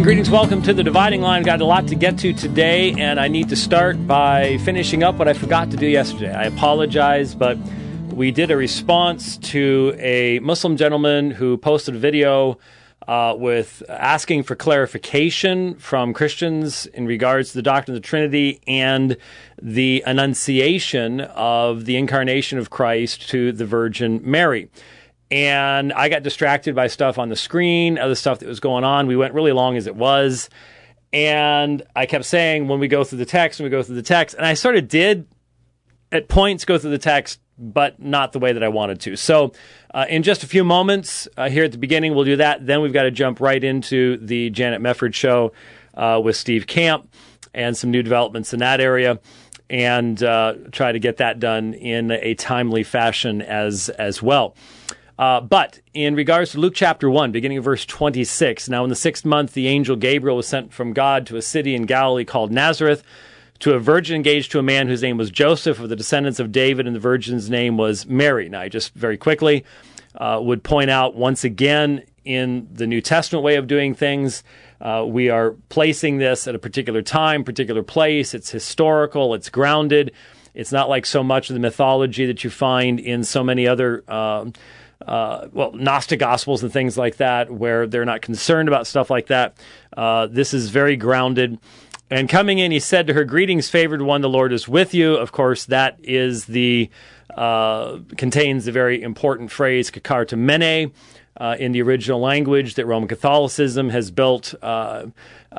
Greetings, welcome to The Dividing Line. Got a lot to get to today, and I need to start by finishing up what I forgot to do yesterday. I apologize, but we did a response to a Muslim gentleman who posted a video with asking for clarification from Christians in regards to the doctrine of the Trinity and the annunciation of the incarnation of Christ to the Virgin Mary. And I got distracted by stuff on the screen, other stuff that was going on. We went really long as it was. And I kept saying, when we go through the text, and I sort of did at points go through the text, but not the way that I wanted to. So in just a few moments here at the beginning, we'll do that. Then we've got to jump right into the Janet Mefford show with Steve Camp and some new developments in that area, and try to get that done in a timely fashion as well. But in regards to Luke chapter 1, beginning of verse 26, now in the 6th month, the angel Gabriel was sent from God to a city in Galilee called Nazareth, to a virgin engaged to a man whose name was Joseph, of the descendants of David, and the virgin's name was Mary. Now, I just very quickly would point out once again, in the New Testament way of doing things, we are placing this at a particular time, particular place. It's historical, it's grounded. It's not like so much of the mythology that you find in so many other Gnostic Gospels and things like that, where they're not concerned about stuff like that. This is very grounded. And coming in, he said to her, "Greetings, favored one, the Lord is with you." Of course, that is contains the very important phrase, "kakartamene," in the original language that Roman Catholicism has built an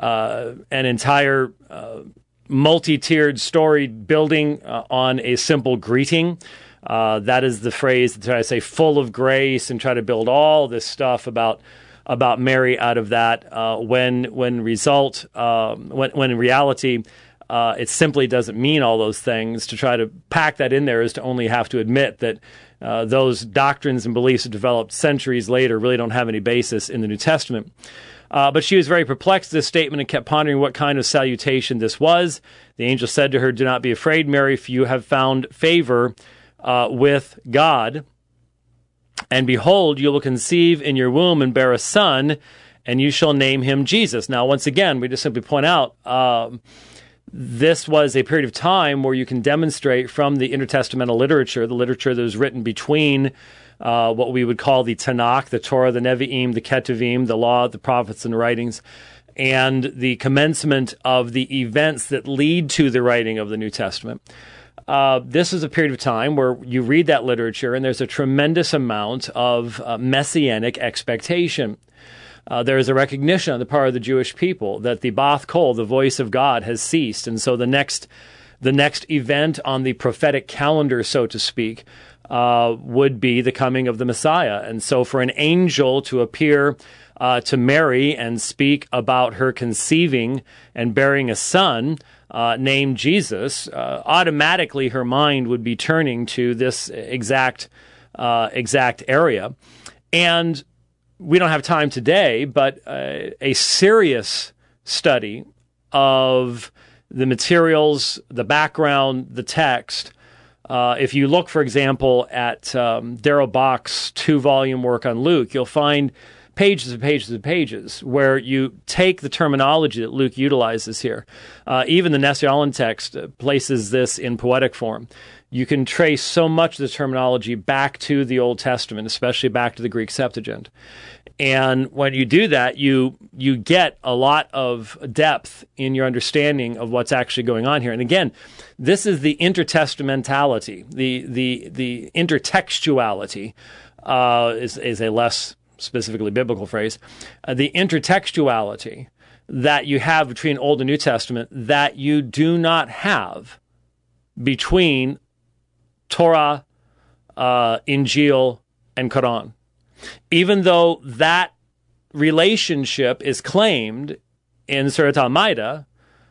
entire multi-tiered story building on a simple greeting. That is the phrase that I say, full of grace, and try to build all this stuff about Mary out of that. When in reality, it simply doesn't mean all those things. To try to pack that in there is to only have to admit that those doctrines and beliefs that developed centuries later really don't have any basis in the New Testament. But she was very perplexed at this statement and kept pondering what kind of salutation this was. The angel said to her, "Do not be afraid, Mary, for you have found favor with God. And behold, you will conceive in your womb and bear a son, and you shall name him Jesus." Now, once again, we just simply point out this was a period of time where you can demonstrate from the intertestamental literature, the literature that was written between what we would call the Tanakh, the Torah, the Nevi'im, the Ketuvim, the Law, the Prophets, and the writings, and the commencement of the events that lead to the writing of the New Testament. This is a period of time where you read that literature and there's a tremendous amount of messianic expectation. There is a recognition on the part of the Jewish people that the Ba'ath Kol, the voice of God, has ceased. And so the next event on the prophetic calendar, so to speak, would be the coming of the Messiah. And so for an angel to appear to Mary and speak about her conceiving and bearing a son named Jesus, automatically her mind would be turning to this exact area. And we don't have time today, but a serious study of the materials, the background, the text. If you look, for example, at Darrell Bock's 2-volume work on Luke, you'll find pages and pages and pages where you take the terminology that Luke utilizes here. Even the Nestle Aland text places this in poetic form. You can trace so much of the terminology back to the Old Testament, especially back to the Greek Septuagint. And when you do that, you get a lot of depth in your understanding of what's actually going on here. And again, this is the intertestamentality, the intertextuality is a less specifically biblical phrase, the intertextuality that you have between Old and New Testament that you do not have between Torah, Injil, and Quran. Even though that relationship is claimed in Surah Al-Ma'idah,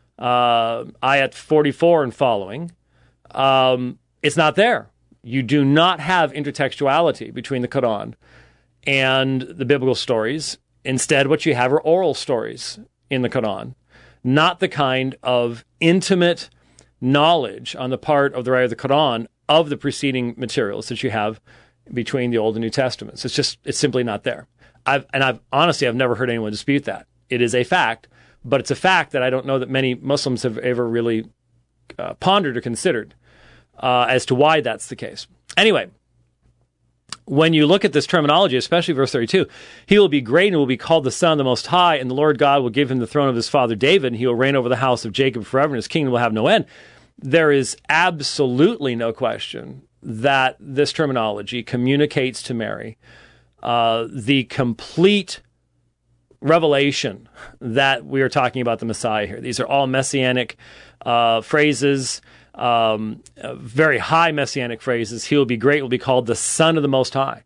ayat 44 and following, it's not there. You do not have intertextuality between the Quran and the biblical stories. Instead, what you have are oral stories in the Quran, not the kind of intimate knowledge on the part of the writer of the Quran of the preceding materials that you have between the Old and New Testaments. It's simply not there. I've honestly never heard anyone dispute that. It is a fact, but it's a fact that I don't know that many Muslims have ever really pondered or considered as to why that's the case. Anyway, when you look at this terminology, especially verse 32, he will be great and will be called the Son of the Most High, and the Lord God will give him the throne of his father David, and he will reign over the house of Jacob forever, and his kingdom will have no end. There is absolutely no question that this terminology communicates to Mary the complete revelation that we are talking about the Messiah here. These are all messianic phrases, very high messianic phrases. He will be great, will be called the Son of the Most High.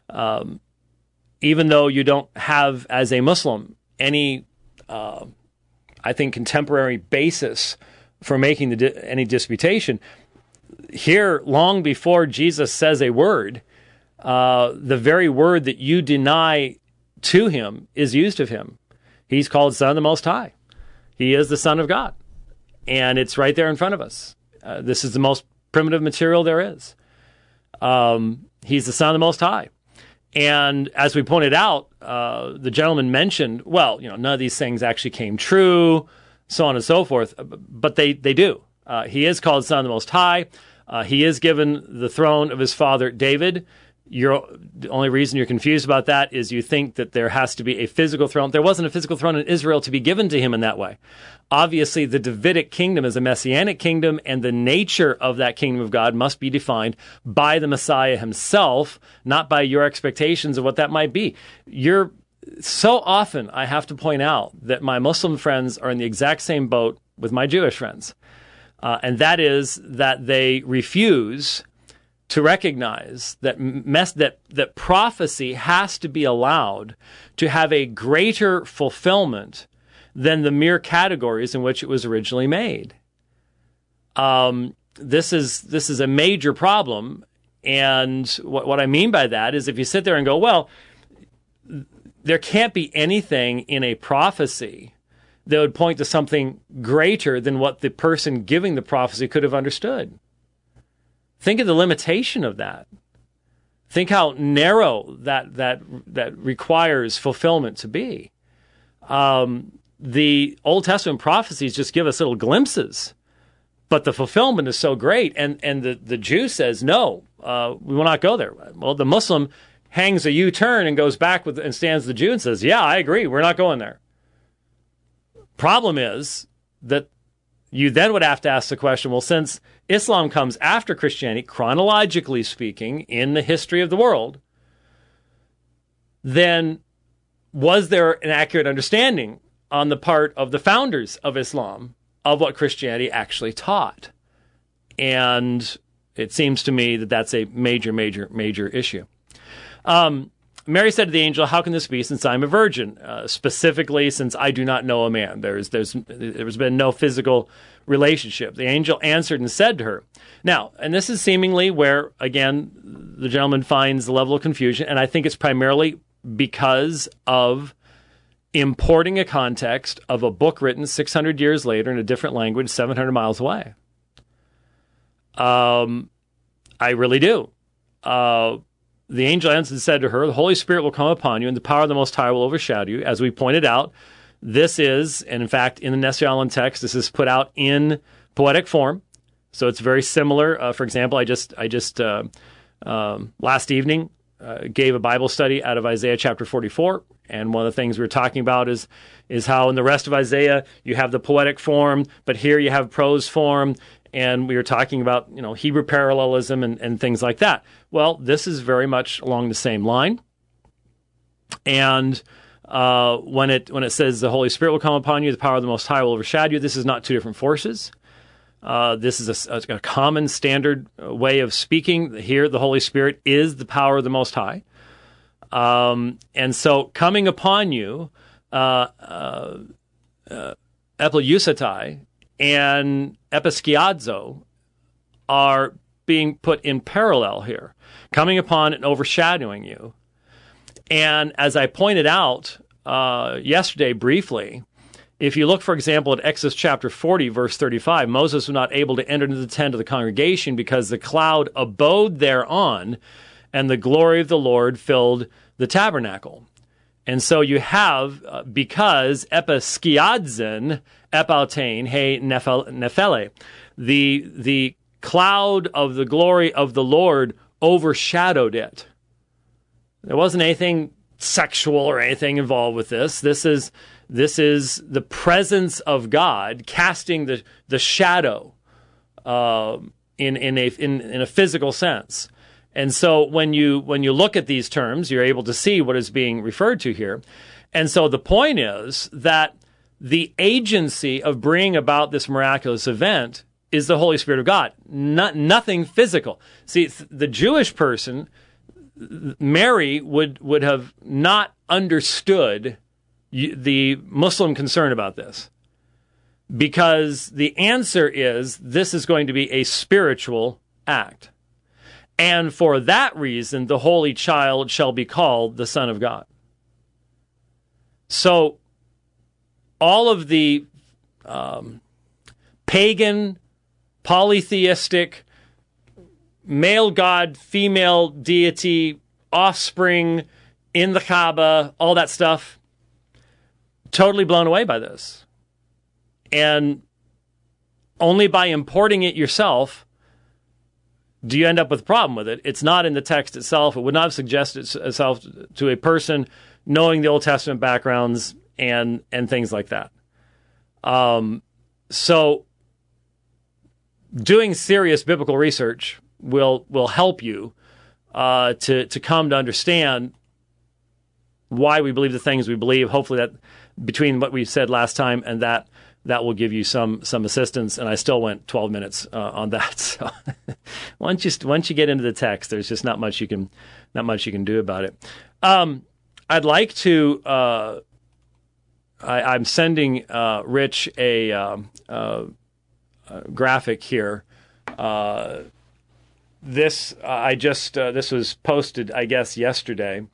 Even though you don't have, as a Muslim, any, I think, contemporary basis for making any disputation, here, long before Jesus says a word, the very word that you deny to him is used of him. He's called Son of the Most High. He is the Son of God. And it's right there in front of us. This is the most primitive material there is. He's the Son of the Most High. And as we pointed out, the gentleman mentioned, well, none of these things actually came true, so on and so forth, but they do. He is called Son of the Most High. He is given the throne of his father David. The only reason you're confused about that is you think that there has to be a physical throne. There wasn't a physical throne in Israel to be given to him in that way. Obviously, the Davidic kingdom is a messianic kingdom, and the nature of that kingdom of God must be defined by the Messiah himself, not by your expectations of what that might be. So often, I have to point out that my Muslim friends are in the exact same boat with my Jewish friends. And that is that they refuse to recognize that that prophecy has to be allowed to have a greater fulfillment than the mere categories in which it was originally made. This is a major problem, and what I mean by that is if you sit there and go, well, there can't be anything in a prophecy that would point to something greater than what the person giving the prophecy could have understood. Think of the limitation of that. Think how narrow that requires fulfillment to be. The Old Testament prophecies just give us little glimpses, but the fulfillment is so great. And the Jew says, no, we will not go there. Well, the Muslim hangs a U-turn and goes back and stands the Jew and says, yeah, I agree, we're not going there. Problem is that you then would have to ask the question, well, since Islam comes after Christianity, chronologically speaking, in the history of the world, then was there an accurate understanding on the part of the founders of Islam of what Christianity actually taught? And it seems to me that that's a major, major, major issue. Mary said to the angel, how can this be since I'm a virgin? Specifically, since I do not know a man. There's been no physical relationship. The angel answered and said to her. Now, and this is seemingly where, again, the gentleman finds the level of confusion, and I think it's primarily because of importing a context of a book written 600 years later in a different language, 700 miles away. I really do. The angel answered and said to her, the Holy Spirit will come upon you, and the power of the Most High will overshadow you. As we pointed out, this is, and in fact, in the Nestle Aland text, this is put out in poetic form. So it's very similar. For example, I just last evening gave a Bible study out of Isaiah chapter 44. And one of the things we were talking about is how in the rest of Isaiah, you have the poetic form, but here you have prose form. And we were talking about, Hebrew parallelism and things like that. Well, this is very much along the same line. And when it says the Holy Spirit will come upon you, the power of the Most High will overshadow you, this is not two different forces. This is a common standard way of speaking. Here, the Holy Spirit is the power of the Most High. And so coming upon you, epiousatai and episkiadzo are being put in parallel here, coming upon and overshadowing you. And as I pointed out yesterday briefly, if you look, for example, at Exodus chapter 40, verse 35, Moses was not able to enter into the tent of the congregation because the cloud abode thereon, and the glory of the Lord filled the tabernacle. And so you have, because episkiadzin, epautein, he nephele, the cloud of the glory of the Lord overshadowed it. There wasn't anything sexual or anything involved with this. This is the presence of God casting the shadow in a physical sense. And so when you look at these terms, you're able to see what is being referred to here. And so the point is that the agency of bringing about this miraculous event is the Holy Spirit of God, nothing physical. See, the Jewish person, Mary, would have not understood the Muslim concern about this, because the answer is this is going to be a spiritual act. And for that reason, the Holy Child shall be called the Son of God. So all of the pagan, polytheistic, male god, female deity, offspring in the Kaaba, all that stuff, totally blown away by this. And only by importing it yourself do you end up with a problem with it. It's not in the text itself. It would not have suggested itself to a person knowing the Old Testament backgrounds and things like that. So doing serious biblical research will help you to come to understand why we believe the things we believe. Hopefully that between what we said last time and that will give you some assistance. And I still went 12 minutes on that. So once you get into the text, there's just not much you can do about it. I'd like to. I'm sending Rich a graphic here. This was posted, I guess, yesterday.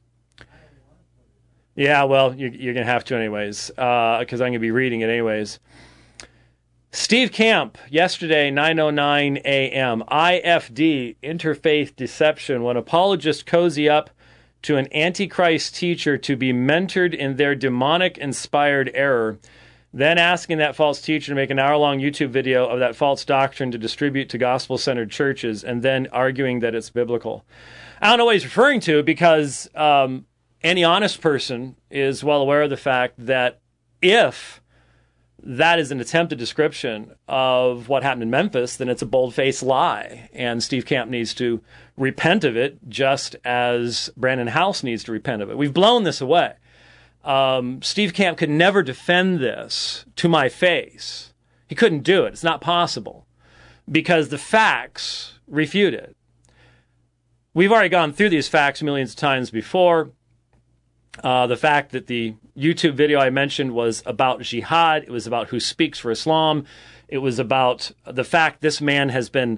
Yeah, well, you're going to have to anyways, because I'm going to be reading it anyways. Steve Camp, yesterday, 9:09 a.m. IFD, interfaith deception, when apologists cozy up to an antichrist teacher to be mentored in their demonic-inspired error, then asking that false teacher to make an hour-long YouTube video of that false doctrine to distribute to gospel-centered churches, and then arguing that it's biblical. I don't know what he's referring to, because any honest person is well aware of the fact that if that is an attempted description of what happened in Memphis, then it's a bold-faced lie. And Steve Camp needs to repent of it, just as Brandon House needs to repent of it. We've blown this away. Steve Camp could never defend this to my face. He couldn't do it. It's not possible, because the facts refute it. We've already gone through these facts millions of times before. The fact that the YouTube video I mentioned was about jihad, it was about who speaks for Islam, it was about the fact this man has been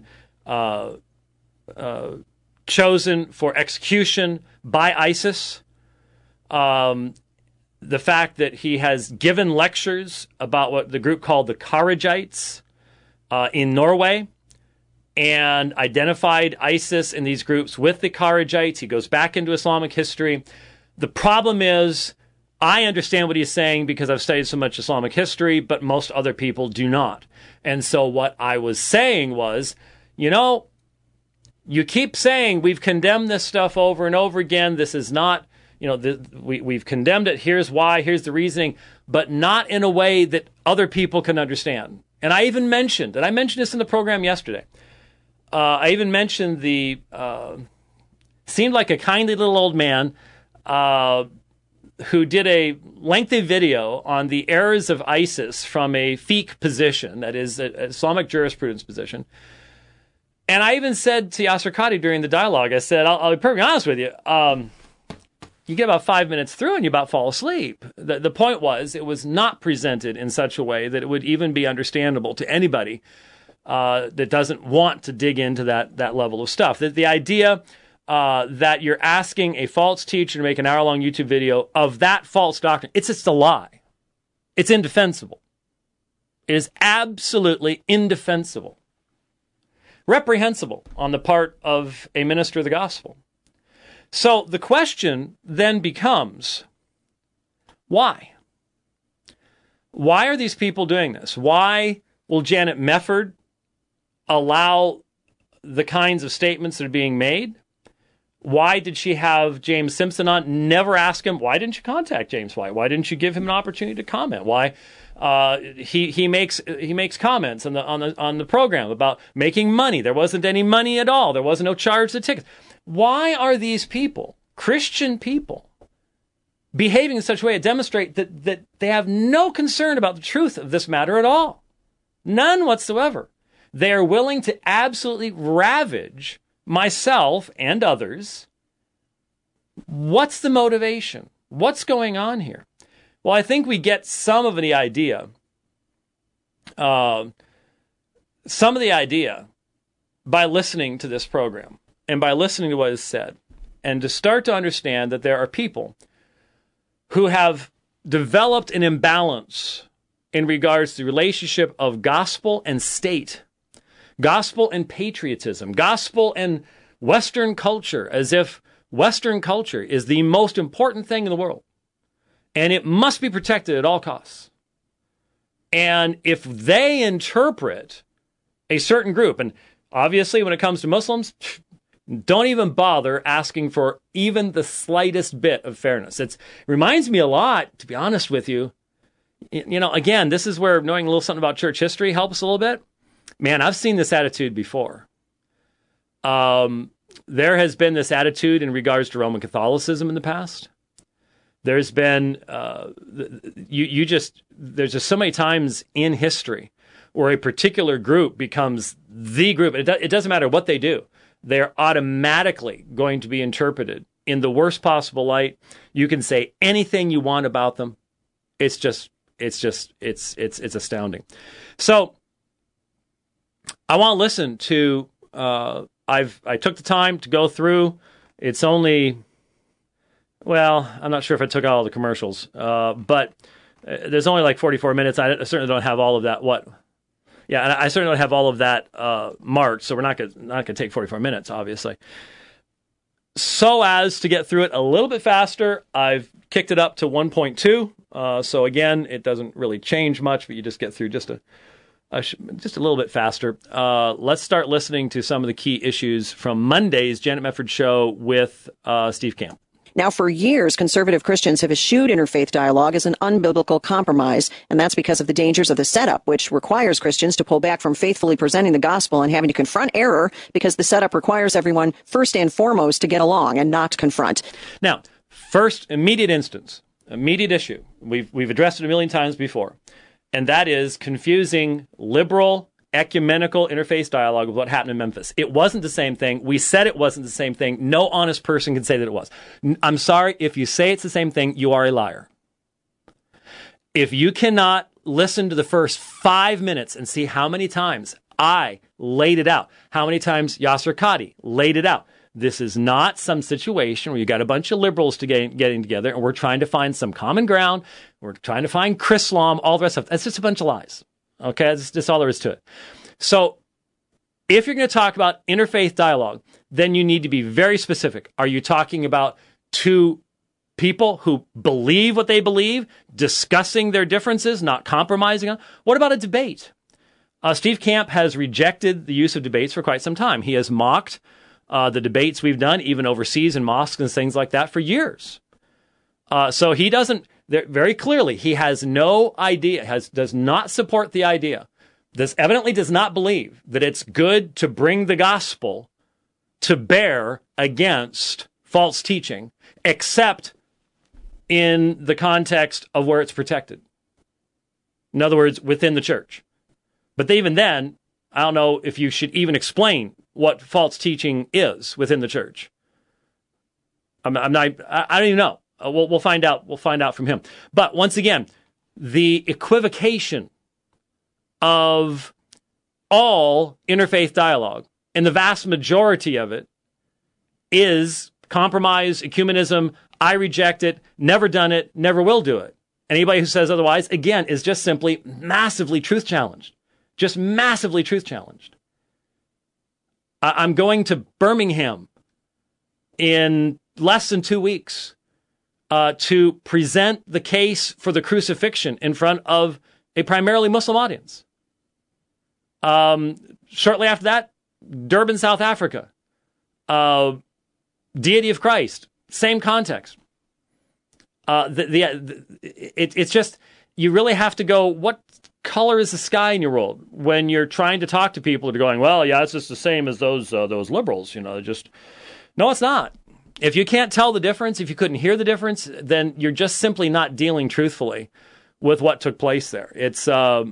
chosen for execution by ISIS, the fact that he has given lectures about what the group called the Kharijites in Norway, and identified ISIS in these groups with the Kharijites. He goes back into Islamic history. The problem is, I understand what he's saying because I've studied so much Islamic history, but most other people do not. And so what I was saying was, you keep saying we've condemned this stuff over and over again. This is not, we've condemned it. Here's why. Here's the reasoning, but not in a way that other people can understand. And I even mentioned, and I mentioned this in the program yesterday, I even mentioned seemed like a kindly little old man who did a lengthy video on the errors of ISIS from a fiqh position, that is, an Islamic jurisprudence position. And I even said to Yasser Qadhi during the dialogue, I said, I'll be perfectly honest with you, you get about 5 minutes through and you about fall asleep. The point was, it was not presented in such a way that it would even be understandable to anybody that doesn't want to dig into that level of stuff. The idea that you're asking a false teacher to make an hour-long YouTube video of that false doctrine, it's just a lie. It's indefensible. It is absolutely indefensible. Reprehensible on the part of a minister of the gospel. So the question then becomes, Why? Why are these people doing this? Why will Janet Mefford allow the kinds of statements that are being made? Why did she have James Simpson on? Never ask him, why didn't you contact James White? Why didn't you give him an opportunity to comment? Why? He makes comments on the program about making money. There wasn't any money at all. There wasn't no charge to tickets. Why are these people, Christian people, behaving in such a way to demonstrate that they have no concern about the truth of this matter at all? None whatsoever. They are willing to absolutely ravage myself and others. What's the motivation? What's going on here? Well, I think we get some of the idea by listening to this program and by listening to what is said, and to start to understand that there are people who have developed an imbalance in regards to the relationship of gospel and state, gospel and patriotism, gospel and Western culture, as if Western culture is the most important thing in the world, and it must be protected at all costs. And if they interpret a certain group, and obviously when it comes to Muslims, don't even bother asking for even the slightest bit of fairness. It reminds me a lot, to be honest with you. You know, again, this is where knowing a little something about church history helps a little bit. Man, I've seen this attitude before. There has been this attitude in regards to Roman Catholicism in the past. There's been, there's just so many times in history where a particular group becomes the group. It doesn't matter what they do. They're automatically going to be interpreted in the worst possible light. You can say anything you want about them. It's astounding. So I want to listen to, I took the time to go through. It's only, well, I'm not sure if I took out all the commercials, but there's only like 44 minutes. I certainly don't have all of that. Yeah, I certainly don't have all of that marked, so we're not going to take 44 minutes, obviously. So as to get through it a little bit faster, I've kicked it up to 1.2. So again, it doesn't really change much, but you just get through just a little bit faster. Let's start listening to some of the key issues from Monday's Janet Mefford show with Steve Camp. Now, for years, conservative Christians have eschewed interfaith dialogue as an unbiblical compromise, and that's because of the dangers of the setup, which requires Christians to pull back from faithfully presenting the gospel and having to confront error, because the setup requires everyone first and foremost to get along and not confront. Now, first immediate issue, we've addressed it a million times before, and that is confusing liberal ecumenical interfaith dialogue with what happened in Memphis. It wasn't the same thing. We said it wasn't the same thing. No honest person can say that it was. I'm sorry, if you say it's the same thing, you are a liar. If you cannot listen to the first 5 minutes and see how many times I laid it out, how many times Yasser Qadhi laid it out, this is not some situation where you got a bunch of liberals getting together and we're trying to find some common ground. We're trying to find Chrislam, all the rest of it. That's just a bunch of lies. Okay, that's all there is to it. So if you're going to talk about interfaith dialogue, then you need to be very specific. Are you talking about two people who believe what they believe, discussing their differences, not compromising on? What about a debate? Steve Camp has rejected the use of debates for quite some time. He has mocked the debates we've done, even overseas in mosques and things like that, for years. So he doesn't, very clearly, he has no idea, does not support the idea. This evidently does not believe that it's good to bring the gospel to bear against false teaching, except in the context of where it's protected. In other words, within the church. But even then, I don't know if you should even explain what false teaching is within the church. I don't even know. We'll find out. We'll find out from him. But once again, the equivocation of all interfaith dialogue, and the vast majority of it, is compromise, ecumenism. I reject it, never done it, never will do it. Anybody who says otherwise, again, is just simply massively truth challenged. Just massively truth challenged. I'm going to Birmingham in less than 2 weeks. to present the case for the crucifixion in front of a primarily Muslim audience. Shortly after that, Durban, South Africa. Deity of Christ, same context. It's just, you really have to go, what color is the sky in your world when you're trying to talk to people that are going, well, yeah, it's just the same as those liberals, just, no, it's not. If you can't tell the difference, if you couldn't hear the difference, then you're just simply not dealing truthfully with what took place there. It's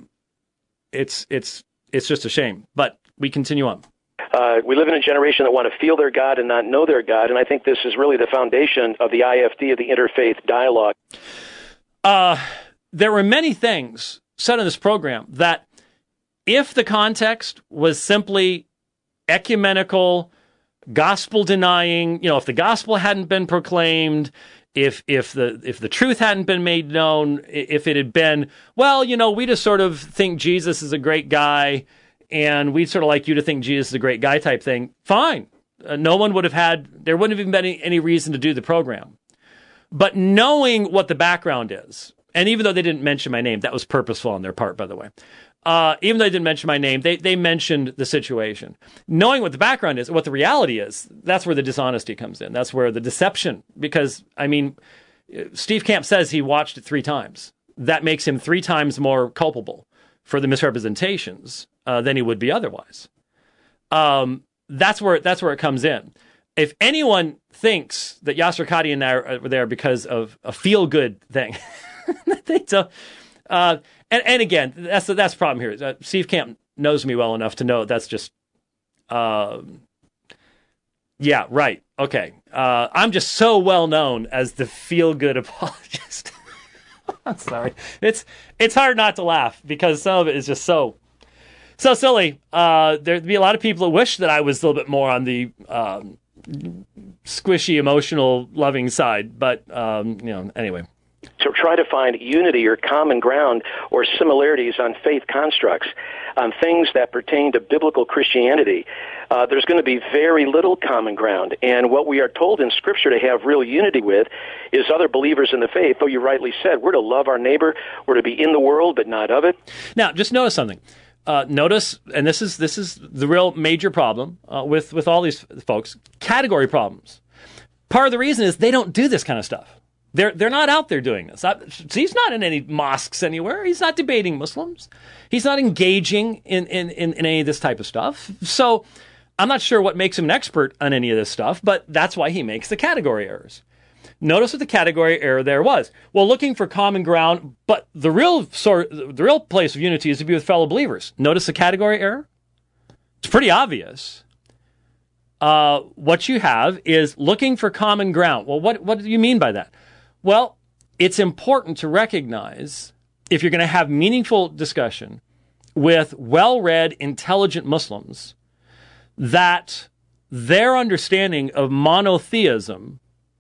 just a shame, but we continue on. We live in a generation that want to feel their God and not know their God, and I think this is really the foundation of the IFD, of the interfaith dialogue. There were many things said in this program that, if the context was simply ecumenical, gospel-denying, if the gospel hadn't been proclaimed, if the truth hadn't been made known, if it had been, well, we just sort of think Jesus is a great guy, and we'd sort of like you to think Jesus is a great guy type thing, fine. No one would have there wouldn't have even been any reason to do the program. But knowing what the background is, and even though they didn't mention my name, that was purposeful on their part, by the way. Even though they didn't mention my name, they mentioned the situation. Knowing what the background is, what the reality is, that's where the dishonesty comes in. That's where the deception, because, Steve Camp says he watched it 3 times. That makes him 3 times more culpable for the misrepresentations than he would be otherwise. That's where it comes in. If anyone thinks that Yasser Qadhi and I are there because of a feel-good thing, they don't. And again, that's the problem here. Steve Camp knows me well enough to know that's just, yeah, right, okay. I'm just so well known as the feel-good apologist. I'm sorry. It's hard not to laugh because some of it is just so silly. There'd be a lot of people that wish that I was a little bit more on the squishy, emotional, loving side. But, anyway. So try to find unity or common ground or similarities on faith constructs, on things that pertain to biblical Christianity. There's going to be very little common ground. And what we are told in Scripture to have real unity with is other believers in the faith. Though you rightly said, we're to love our neighbor, we're to be in the world, but not of it. Now, just notice something. Notice, and this is the real major problem with all these folks, category problems. Part of the reason is they don't do this kind of stuff. They're not out there doing this. He's not in any mosques anywhere. He's not debating Muslims. He's not engaging in any of this type of stuff. So I'm not sure what makes him an expert on any of this stuff, but that's why he makes the category errors. Notice what the category error there was. Well, looking for common ground, but the real place of unity is to be with fellow believers. Notice the category error? It's pretty obvious. What you have is looking for common ground. Well, what do you mean by that? Well, it's important to recognize, if you're going to have meaningful discussion with well-read, intelligent Muslims, that their understanding of monotheism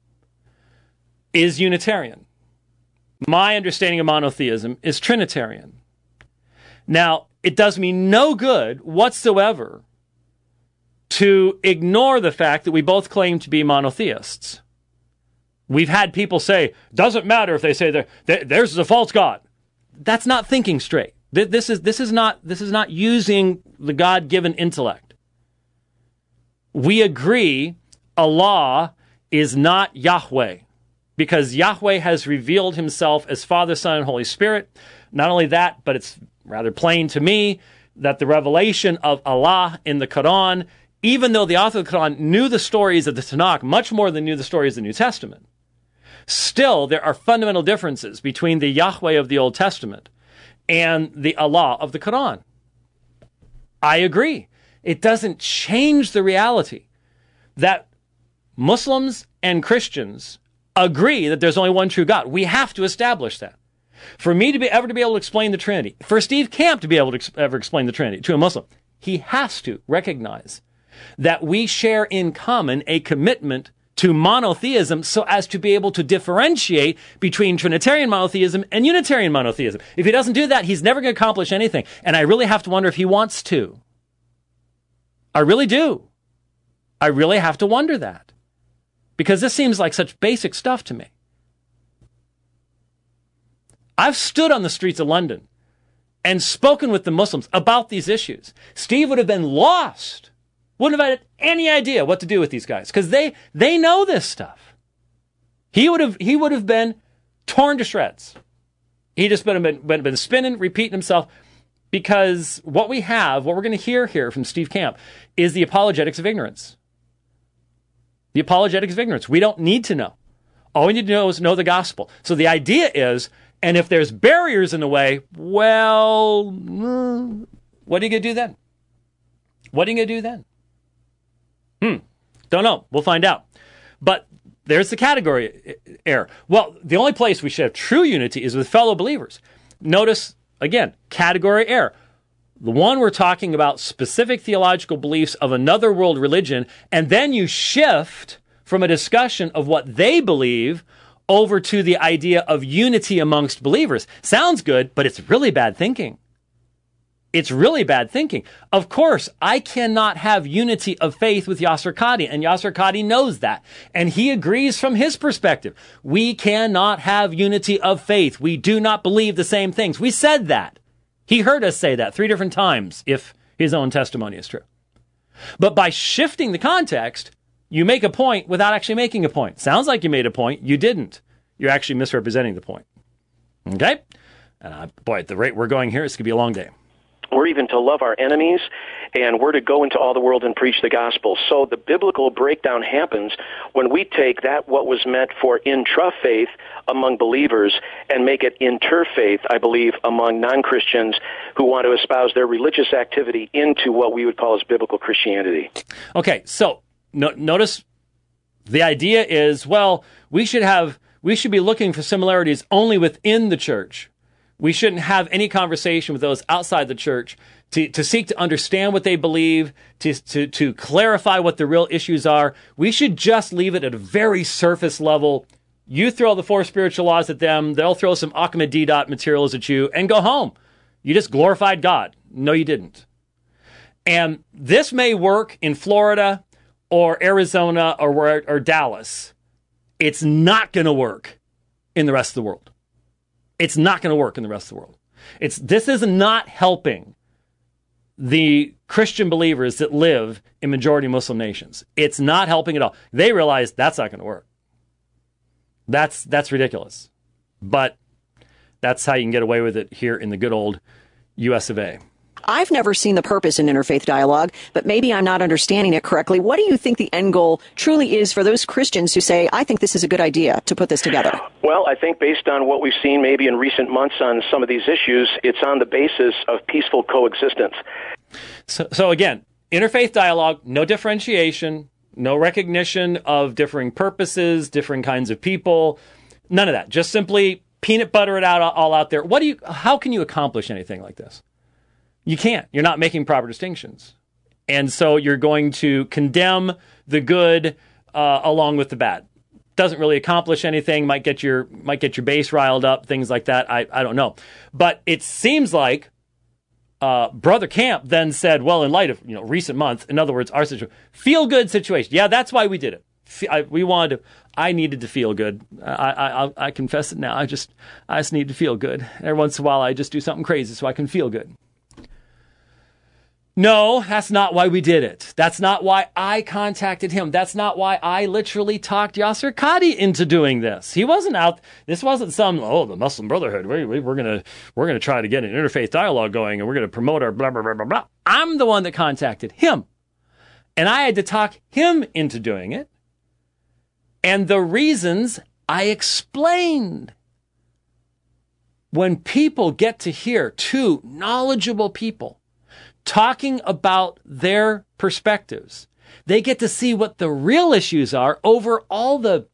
is Unitarian. My understanding of monotheism is Trinitarian. Now, it does me no good whatsoever to ignore the fact that we both claim to be monotheists. We've had people say, doesn't matter if they say there's a false God. That's not thinking straight. This is not using the God-given intellect. We agree Allah is not Yahweh, because Yahweh has revealed himself as Father, Son, and Holy Spirit. Not only that, but it's rather plain to me that the revelation of Allah in the Quran, even though the author of the Quran knew the stories of the Tanakh much more than knew the stories of the New Testament, still there are fundamental differences between the Yahweh of the Old Testament and the Allah of the Quran. I agree. It doesn't change the reality that Muslims and Christians agree that there's only one true God. We have to establish that. For me to be able to explain the Trinity, for Steve Camp to be able to ever explain the Trinity to a Muslim, he has to recognize that we share in common a commitment to monotheism so as to be able to differentiate between Trinitarian monotheism and Unitarian monotheism. If he doesn't do that, he's never going to accomplish anything. And I really have to wonder if he wants to. I really do. I really have to wonder that. Because this seems like such basic stuff to me. I've stood on the streets of London and spoken with the Muslims about these issues. Steve would have been lost. Wouldn't have had any idea what to do with these guys because they know this stuff. He would have been torn to shreds. He just been spinning, repeating himself, because what we're going to hear here from Steve Camp is the apologetics of ignorance. The apologetics of ignorance. We don't need to know. All we need to know is know the gospel. So the idea is, and if there's barriers in the way, well, what are you going to do then? What are you going to do then? Don't know. We'll find out. But there's the category error. Well, the only place we should have true unity is with fellow believers. Notice, again, category error. The one we're talking about specific theological beliefs of another world religion, and then you shift from a discussion of what they believe over to the idea of unity amongst believers. Sounds good, but it's really bad thinking. It's really bad thinking. Of course, I cannot have unity of faith with Yasser Qadhi, and Yasser Qadhi knows that. And he agrees from his perspective. We cannot have unity of faith. We do not believe the same things. We said that. He heard us say that 3 different times, if his own testimony is true. But by shifting the context, you make a point without actually making a point. Sounds like you made a point. You didn't. You're actually misrepresenting the point. Okay? Boy, at the rate we're going here, it's going to be a long day. We're even to love our enemies, and we're to go into all the world and preach the gospel. So the biblical breakdown happens when we take that what was meant for intra-faith among believers and make it interfaith, I believe, among non-Christians who want to espouse their religious activity into what we would call as biblical Christianity. Okay, so notice the idea is, well, we should be looking for similarities only within the church. We shouldn't have any conversation with those outside the church to seek to understand what they believe, to clarify what the real issues are. We should just leave it at a very surface level. You throw the 4 spiritual laws at them, they'll throw some Ahmadiyya materials at you, and go home. You just glorified God. No, you didn't. And this may work in Florida or Arizona or Dallas. It's not going to work in the rest of the world. It's not going to work in the rest of the world. This is not helping the Christian believers that live in majority Muslim nations. It's not helping at all. They realize that's not going to work. That's ridiculous. But that's how you can get away with it here in the good old US of A. I've never seen the purpose in interfaith dialogue, but maybe I'm not understanding it correctly. What do you think the end goal truly is for those Christians who say, I think this is a good idea to put this together? Well, I think based on what we've seen maybe in recent months on some of these issues, it's on the basis of peaceful coexistence. So again, interfaith dialogue, no differentiation, no recognition of differing purposes, different kinds of people, none of that. Just simply peanut butter it all out there. How can you accomplish anything like this? You can't. You're not making proper distinctions. And so you're going to condemn the good along with the bad. Doesn't really accomplish anything, might get your base riled up, things like that. I don't know. But it seems like Brother Camp then said, well, in light of recent months, in other words, our situation, feel-good situation. Yeah, that's why we did it. I needed to feel good. I confess it now. I just need to feel good. Every once in a while, I just do something crazy so I can feel good. No, that's not why we did it. That's not why I contacted him. That's not why I literally talked Yasser Qadhi into doing this. He wasn't out. This wasn't some, the Muslim Brotherhood. We're gonna try to get an interfaith dialogue going, and we're gonna promote our blah blah blah blah blah. I'm the one that contacted him, and I had to talk him into doing it. And the reasons I explained. When people get to hear 2 knowledgeable people talking about their perspectives, they get to see what the real issues are over all the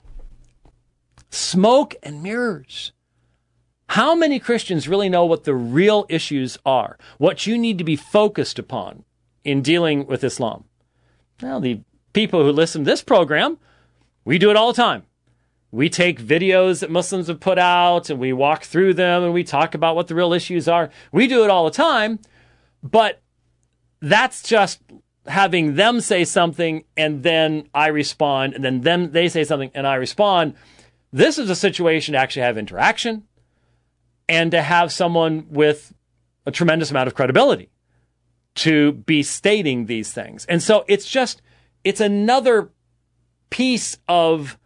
smoke and mirrors. How many Christians really know what the real issues are? What you need to be focused upon in dealing with Islam? Well, the people who listen to this program, we do it all the time. We take videos that Muslims have put out and we walk through them and we talk about what the real issues are. We do it all the time. But that's just having them say something and then I respond, and then they say something and I respond. This is a situation to actually have interaction, and to have someone with a tremendous amount of credibility to be stating these things. And so it's another piece of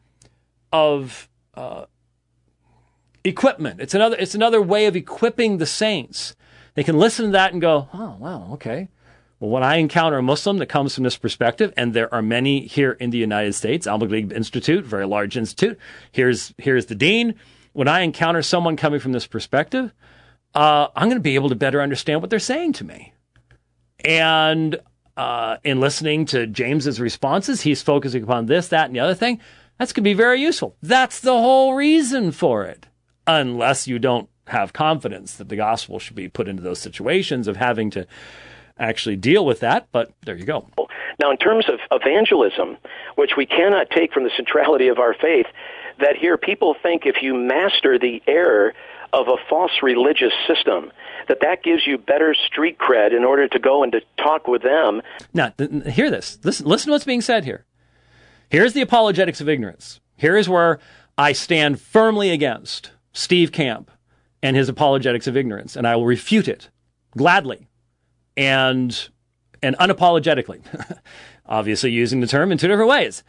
equipment. It's another way of equipping the saints. They can listen to that and go, oh, wow, okay. Well, when I encounter a Muslim that comes from this perspective, and there are many here in the United States, Al-Maghlib Institute, very large institute, here's the dean. When I encounter someone coming from this perspective, I'm going to be able to better understand what they're saying to me. And in listening to James's responses, he's focusing upon this, that, and the other thing. That's going to be very useful. That's the whole reason for it, unless you don't have confidence that the gospel should be put into those situations of having to actually deal with that, but there you go. Now, in terms of evangelism, which we cannot take from the centrality of our faith, that here people think if you master the error of a false religious system, that gives you better street cred in order to go and to talk with them. Now, hear this. Listen to what's being said here. Here's the apologetics of ignorance. Here is where I stand firmly against Steve Camp and his apologetics of ignorance, and I will refute it gladly and unapologetically, obviously using the term in two different ways.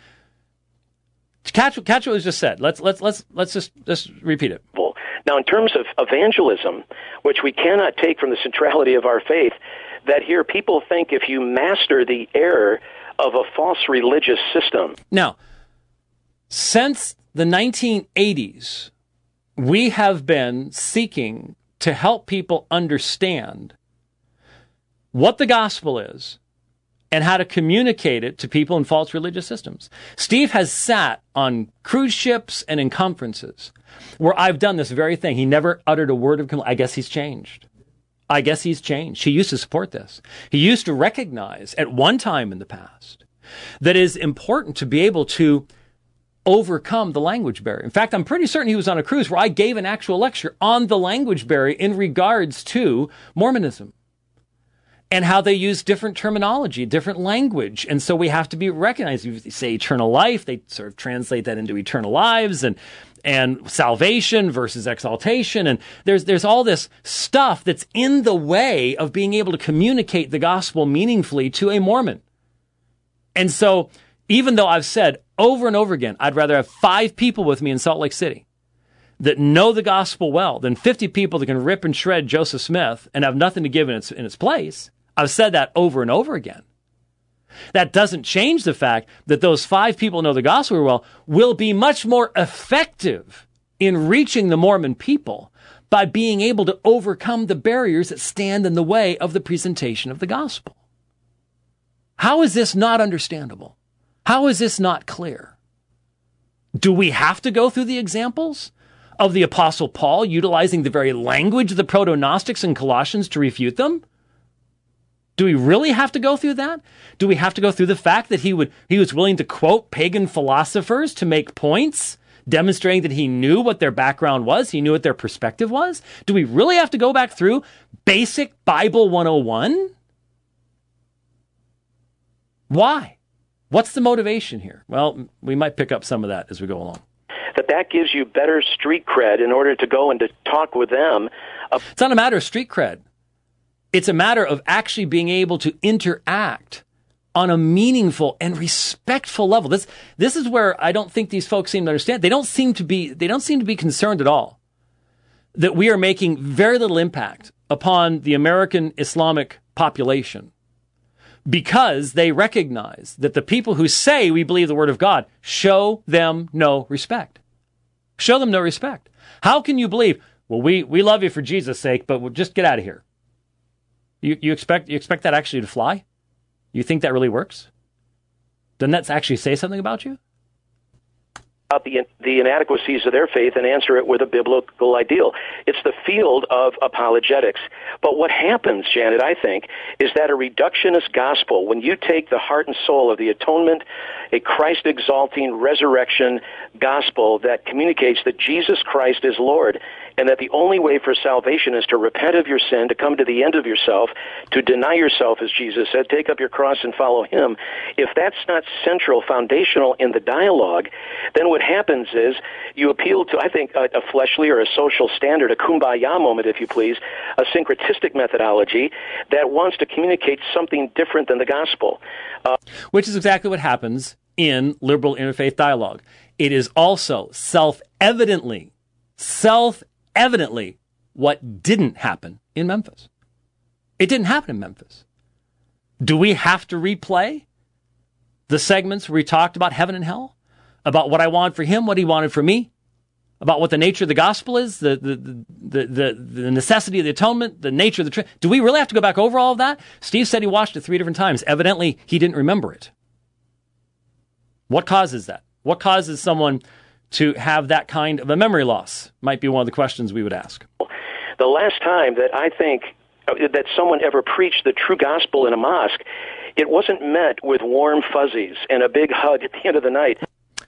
Catch what was just said. Let's just repeat it. Now, in terms of evangelism, which we cannot take from the centrality of our faith, that here people think if you master the error of a false religious system. Now, since the 1980s, we have been seeking to help people understand what the gospel is and how to communicate it to people in false religious systems. Steve has sat on cruise ships and in conferences where I've done this very thing. He never uttered a word of complaint. I guess he's changed. He used to support this. He used to recognize at one time in the past that it is important to be able to overcome the language barrier. In fact, I'm pretty certain he was on a cruise where I gave an actual lecture on the language barrier in regards to Mormonism and how they use different terminology, different language. And so we have to be recognized. If you say eternal life, they sort of translate that into eternal lives and salvation versus exaltation. And there's all this stuff that's in the way of being able to communicate the gospel meaningfully to a Mormon. And so even though I've said over and over again, I'd rather have 5 people with me in Salt Lake City that know the gospel well than 50 people that can rip and shred Joseph Smith and have nothing to give in its place. I've said that over and over again. That doesn't change the fact that those 5 people who know the gospel well will be much more effective in reaching the Mormon people by being able to overcome the barriers that stand in the way of the presentation of the gospel. How is this not understandable? How is this not clear? Do we have to go through the examples of the Apostle Paul utilizing the very language of the Proto-Gnostics in Colossians to refute them? Do we really have to go through that? Do we have to go through the fact that he was willing to quote pagan philosophers to make points, demonstrating that he knew what their background was, he knew what their perspective was? Do we really have to go back through basic Bible 101? Why? What's the motivation here? Well, we might pick up some of that as we go along. That gives you better street cred in order to go and to talk with them. It's not a matter of street cred. It's a matter of actually being able to interact on a meaningful and respectful level. This is where I don't think these folks seem to understand. They don't seem to be concerned at all that we are making very little impact upon the American Islamic population because they recognize that the people who say we believe the word of God show them no respect. Show them no respect. How can you believe, well, we love you for Jesus' sake, but we'll just get out of here? You expect that actually to fly? You think that really works? Doesn't that actually say something about you? About the inadequacies of their faith and answer it with a biblical ideal. It's the field of apologetics. But what happens, Janet, I think, is that a reductionist gospel, when you take the heart and soul of the atonement, a Christ-exalting resurrection gospel that communicates that Jesus Christ is Lord, and that the only way for salvation is to repent of your sin, to come to the end of yourself, to deny yourself, as Jesus said, take up your cross and follow him. If that's not central, foundational in the dialogue, then what what happens is you appeal to, I think, a fleshly or a social standard, a kumbaya moment, if you please, a syncretistic methodology that wants to communicate something different than the gospel. Which is exactly what happens in liberal interfaith dialogue. It is also self-evidently what didn't happen in Memphis. It didn't happen in Memphis. Do we have to replay the segments where we talked about heaven and hell? About what I wanted for him, what he wanted for me? About what the nature of the gospel is? The necessity of the atonement? The nature of the Trinity? Do we really have to go back over all of that? Steve said he watched it 3 different times. Evidently, he didn't remember it. What causes that? What causes someone to have that kind of a memory loss? Might be one of the questions we would ask. The last time that I think that someone ever preached the true gospel in a mosque, it wasn't met with warm fuzzies and a big hug at the end of the night.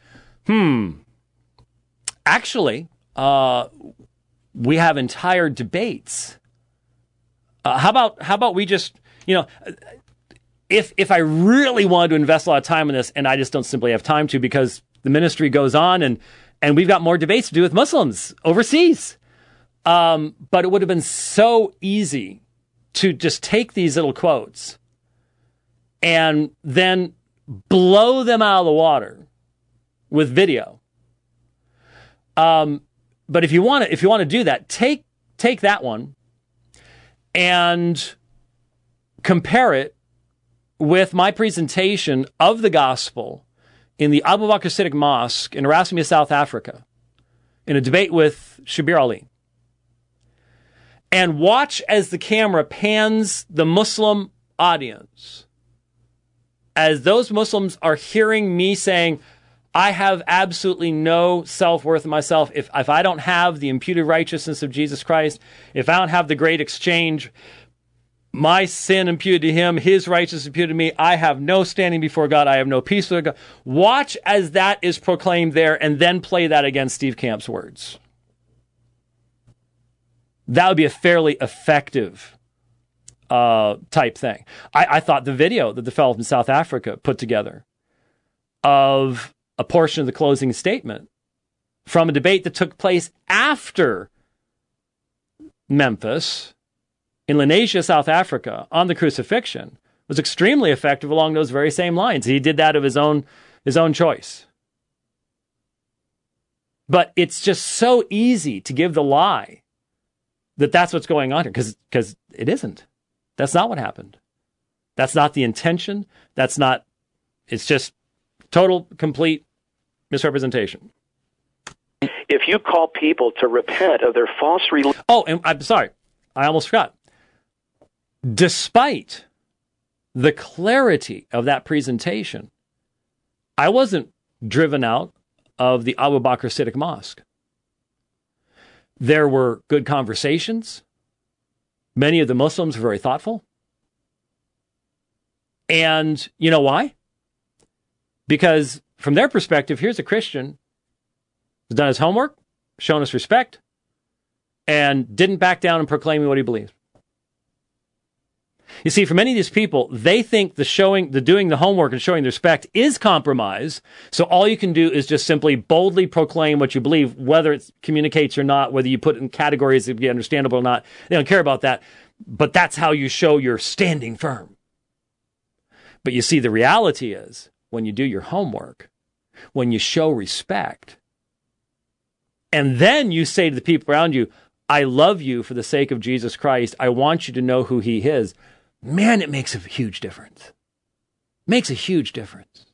Actually, we have entire debates. How about we just, if I really wanted to invest a lot of time in this, and I just don't simply have time to because the ministry goes on and we've got more debates to do with Muslims overseas. But it would have been so easy to just take these little quotes and then blow them out of the water with video. But if you want to do that, take that one and compare it with my presentation of the gospel in the Abu Bakr Siddiq Mosque in Erasmus, South Africa, in a debate with Shabir Ali. And watch as the camera pans the Muslim audience, as those Muslims are hearing me saying, I have absolutely no self-worth in myself. If I don't have the imputed righteousness of Jesus Christ, if I don't have the great exchange, my sin imputed to him, his righteousness imputed to me, I have no standing before God, I have no peace with God. Watch as that is proclaimed there and then play that against Steve Camp's words. That would be a fairly effective type thing. I thought the video that the fellow from South Africa put together of a portion of the closing statement from a debate that took place after Memphis in Lenasia, South Africa, on the crucifixion was extremely effective along those very same lines. He did that of his own choice. But it's just so easy to give the lie that that's what's going on here, because it isn't. That's not what happened. That's not the intention. It's just total, complete misrepresentation. If you call people to repent of their false religion... Oh, and I'm sorry. I almost forgot. Despite the clarity of that presentation, I wasn't driven out of the Abu Bakr Siddiq Mosque. There were good conversations. Many of the Muslims were very thoughtful. And you know why? Because from their perspective, here's a Christian who's done his homework, shown us respect, and didn't back down in proclaiming what he believes. You see, for many of these people, they think the doing the homework and showing the respect is compromise. So all you can do is just simply boldly proclaim what you believe, whether it communicates or not, whether you put it in categories that be understandable or not. They don't care about that. But that's how you show you're standing firm. But you see, the reality is when you do your homework, when you show respect, and then you say to the people around you, I love you for the sake of Jesus Christ. I want you to know who he is. Man, it makes a huge difference. Makes a huge difference.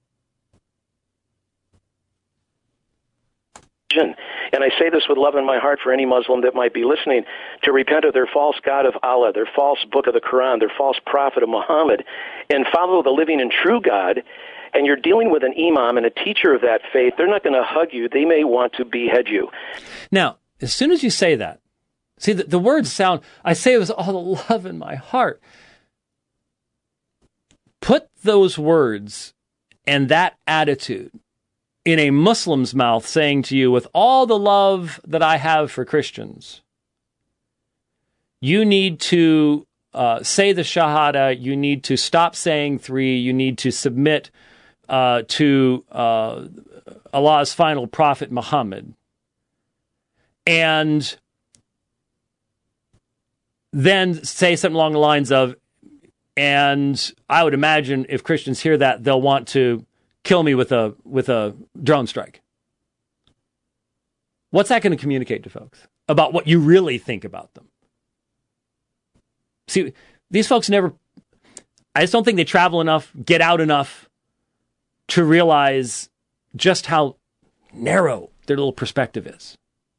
And I say this with love in my heart for any Muslim that might be listening, to repent of their false god of Allah, their false book of the Quran, their false prophet of Muhammad, and follow the living and true God. And you're dealing with an imam and a teacher of that faith. They're not going to hug you. They may want to behead you. Now, as soon as you say that, see, the words sound, I say it with all the love in my heart. Put those words and that attitude in a Muslim's mouth saying to you, with all the love that I have for Christians, you need to say the Shahada, you need to stop saying 3, you need to submit to Allah's final prophet, Muhammad, and then say something along the lines of, and I would imagine if Christians hear that, they'll want to kill me with a drone strike. What's that going to communicate to folks about what you really think about them? See, these folks I just don't think they travel enough, get out enough to realize just how narrow their little perspective is.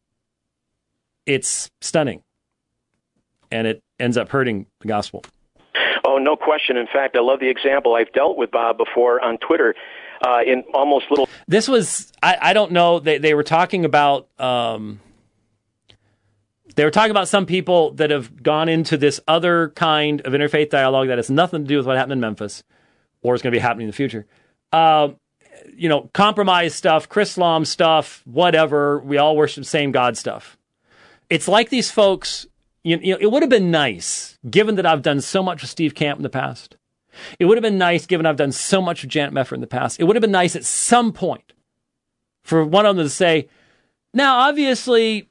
It's stunning. And it ends up hurting the gospel. Oh, no question. In fact, I love the example. I've dealt with Bob before on Twitter in almost little... This was, I don't know, they were talking about... They were talking about some people that have gone into this other kind of interfaith dialogue that has nothing to do with what happened in Memphis or is going to be happening in the future. Compromise stuff, Chrislam stuff, whatever. We all worship the same God stuff. It's like these folks, it would have been nice, given that I've done so much with Steve Camp in the past. It would have been nice, given I've done so much with Janet Mefford in the past. It would have been nice at some point for one of them to say, now, obviously,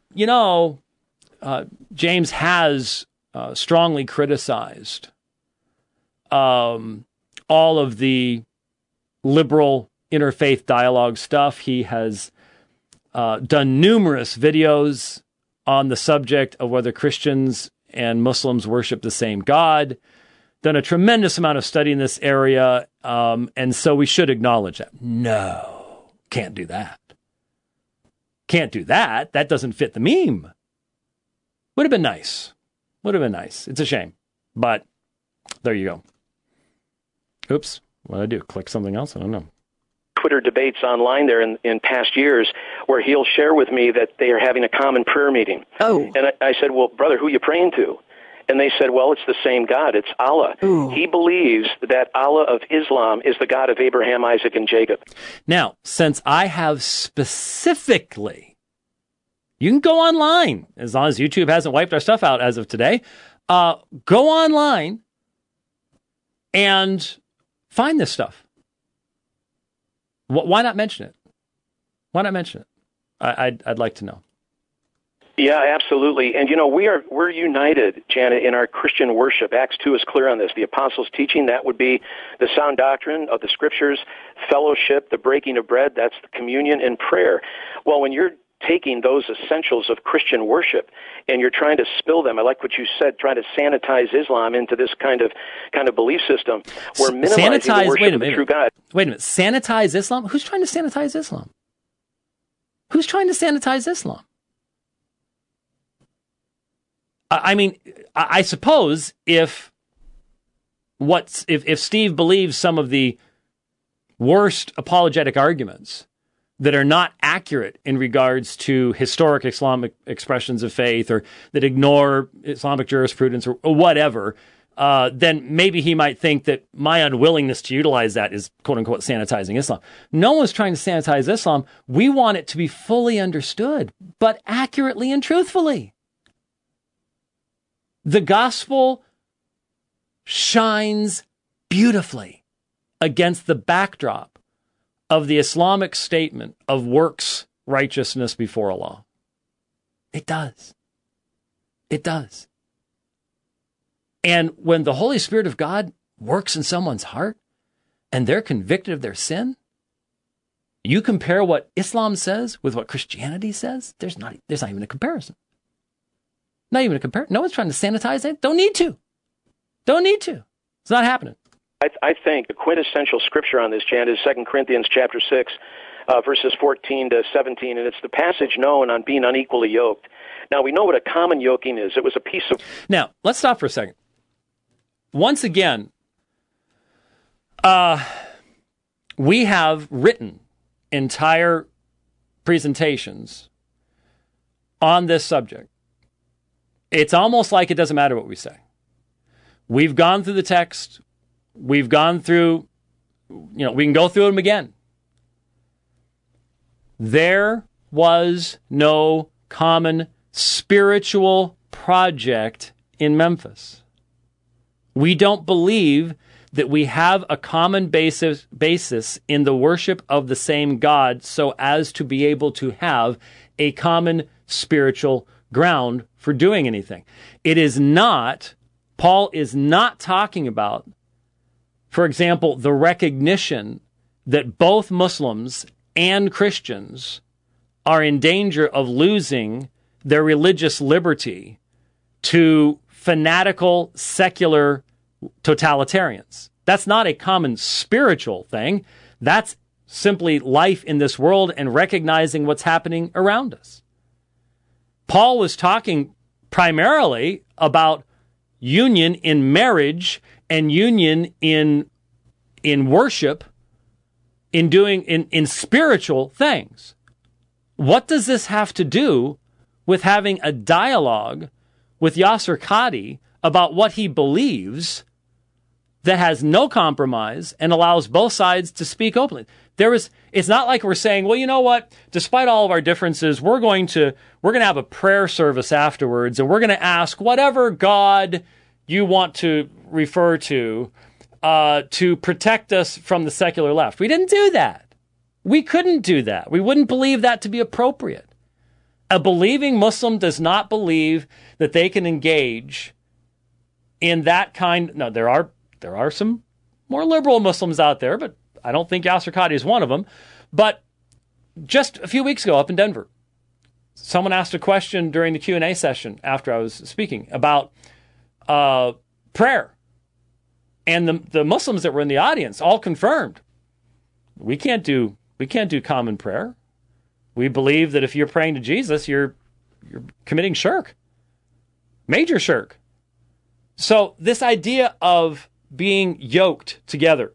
James has strongly criticized all of the liberal interfaith dialogue stuff. He has done numerous videos on the subject of whether Christians and Muslims worship the same God, done a tremendous amount of study in this area, and so we should acknowledge that. No, can't do that. Can't do that. That doesn't fit the meme. Would have been nice. Would have been nice. It's a shame. But there you go. Oops. What did I do? Click something else? I don't know. Twitter debates online there in past years where he'll share with me that they are having a common prayer meeting. Oh. And I said, well, brother, who are you praying to? And they said, well, it's the same God. It's Allah. Ooh. He believes that Allah of Islam is the God of Abraham, Isaac, and Jacob. Now, since I have specifically, you can go online, as long as YouTube hasn't wiped our stuff out as of today, go online and find this stuff. Why not mention it? Why not mention it? I'd like to know. Yeah, absolutely. And, we're united, Janet, in our Christian worship. Acts 2 is clear on this. The apostles' teaching, that would be the sound doctrine of the Scriptures, fellowship, the breaking of bread, that's the communion and prayer. Well, when you're taking those essentials of Christian worship and you're trying to spill them, I like what you said, trying to sanitize Islam into this kind of belief system, we're minimizing the worship of the true God. Wait a minute. Sanitize Islam? Who's trying to sanitize Islam? Who's trying to sanitize Islam? I mean, I suppose if Steve believes some of the worst apologetic arguments that are not accurate in regards to historic Islamic expressions of faith or that ignore Islamic jurisprudence or whatever, then maybe he might think that my unwillingness to utilize that is, quote unquote, sanitizing Islam. No one's trying to sanitize Islam. We want it to be fully understood, but accurately and truthfully. The gospel shines beautifully against the backdrop of the Islamic statement of works righteousness before Allah. It does. It does. And when the Holy Spirit of God works in someone's heart and they're convicted of their sin, you compare what Islam says with what Christianity says, there's not even a comparison. Not even a comparison. No one's trying to sanitize it. Don't need to. Don't need to. It's not happening. I think the quintessential scripture on this, Jan, is 2 Corinthians chapter 6, verses 14 to 17, and it's the passage known on being unequally yoked. Now, we know what a common yoking is. It was a piece of... Now, let's stop for a second. Once again, we have written entire presentations on this subject. It's almost like it doesn't matter what we say. We've gone through the text. We've gone through, we can go through them again. There was no common spiritual project in Memphis. We don't believe that we have a common basis in the worship of the same God so as to be able to have a common spiritual ground for doing anything. It is not, Paul is not talking about, for example, the recognition that both Muslims and Christians are in danger of losing their religious liberty to fanatical, secular totalitarians. That's not a common spiritual thing. That's simply life in this world and recognizing what's happening around us. Paul was talking primarily about union in marriage and union in worship, in spiritual things. What does this have to do with having a dialogue with Yasser Qadhi about what he believes that has no compromise and allows both sides to speak openly? It's not like we're saying, well, you know what? Despite all of our differences, we're going to have a prayer service afterwards, and we're going to ask whatever God you want to refer to protect us from the secular left. We didn't do that. We couldn't do that. We wouldn't believe that to be appropriate. A believing Muslim does not believe that they can engage in that kind. No, there are some more liberal Muslims out there, but I don't think Yasser Qadhi is one of them. But just a few weeks ago up in Denver, someone asked a question during the Q&A session after I was speaking about prayer. And the Muslims that were in the audience all confirmed, we can't do common prayer. We believe that if you're praying to Jesus, you're committing shirk, major shirk. So this idea of being yoked together,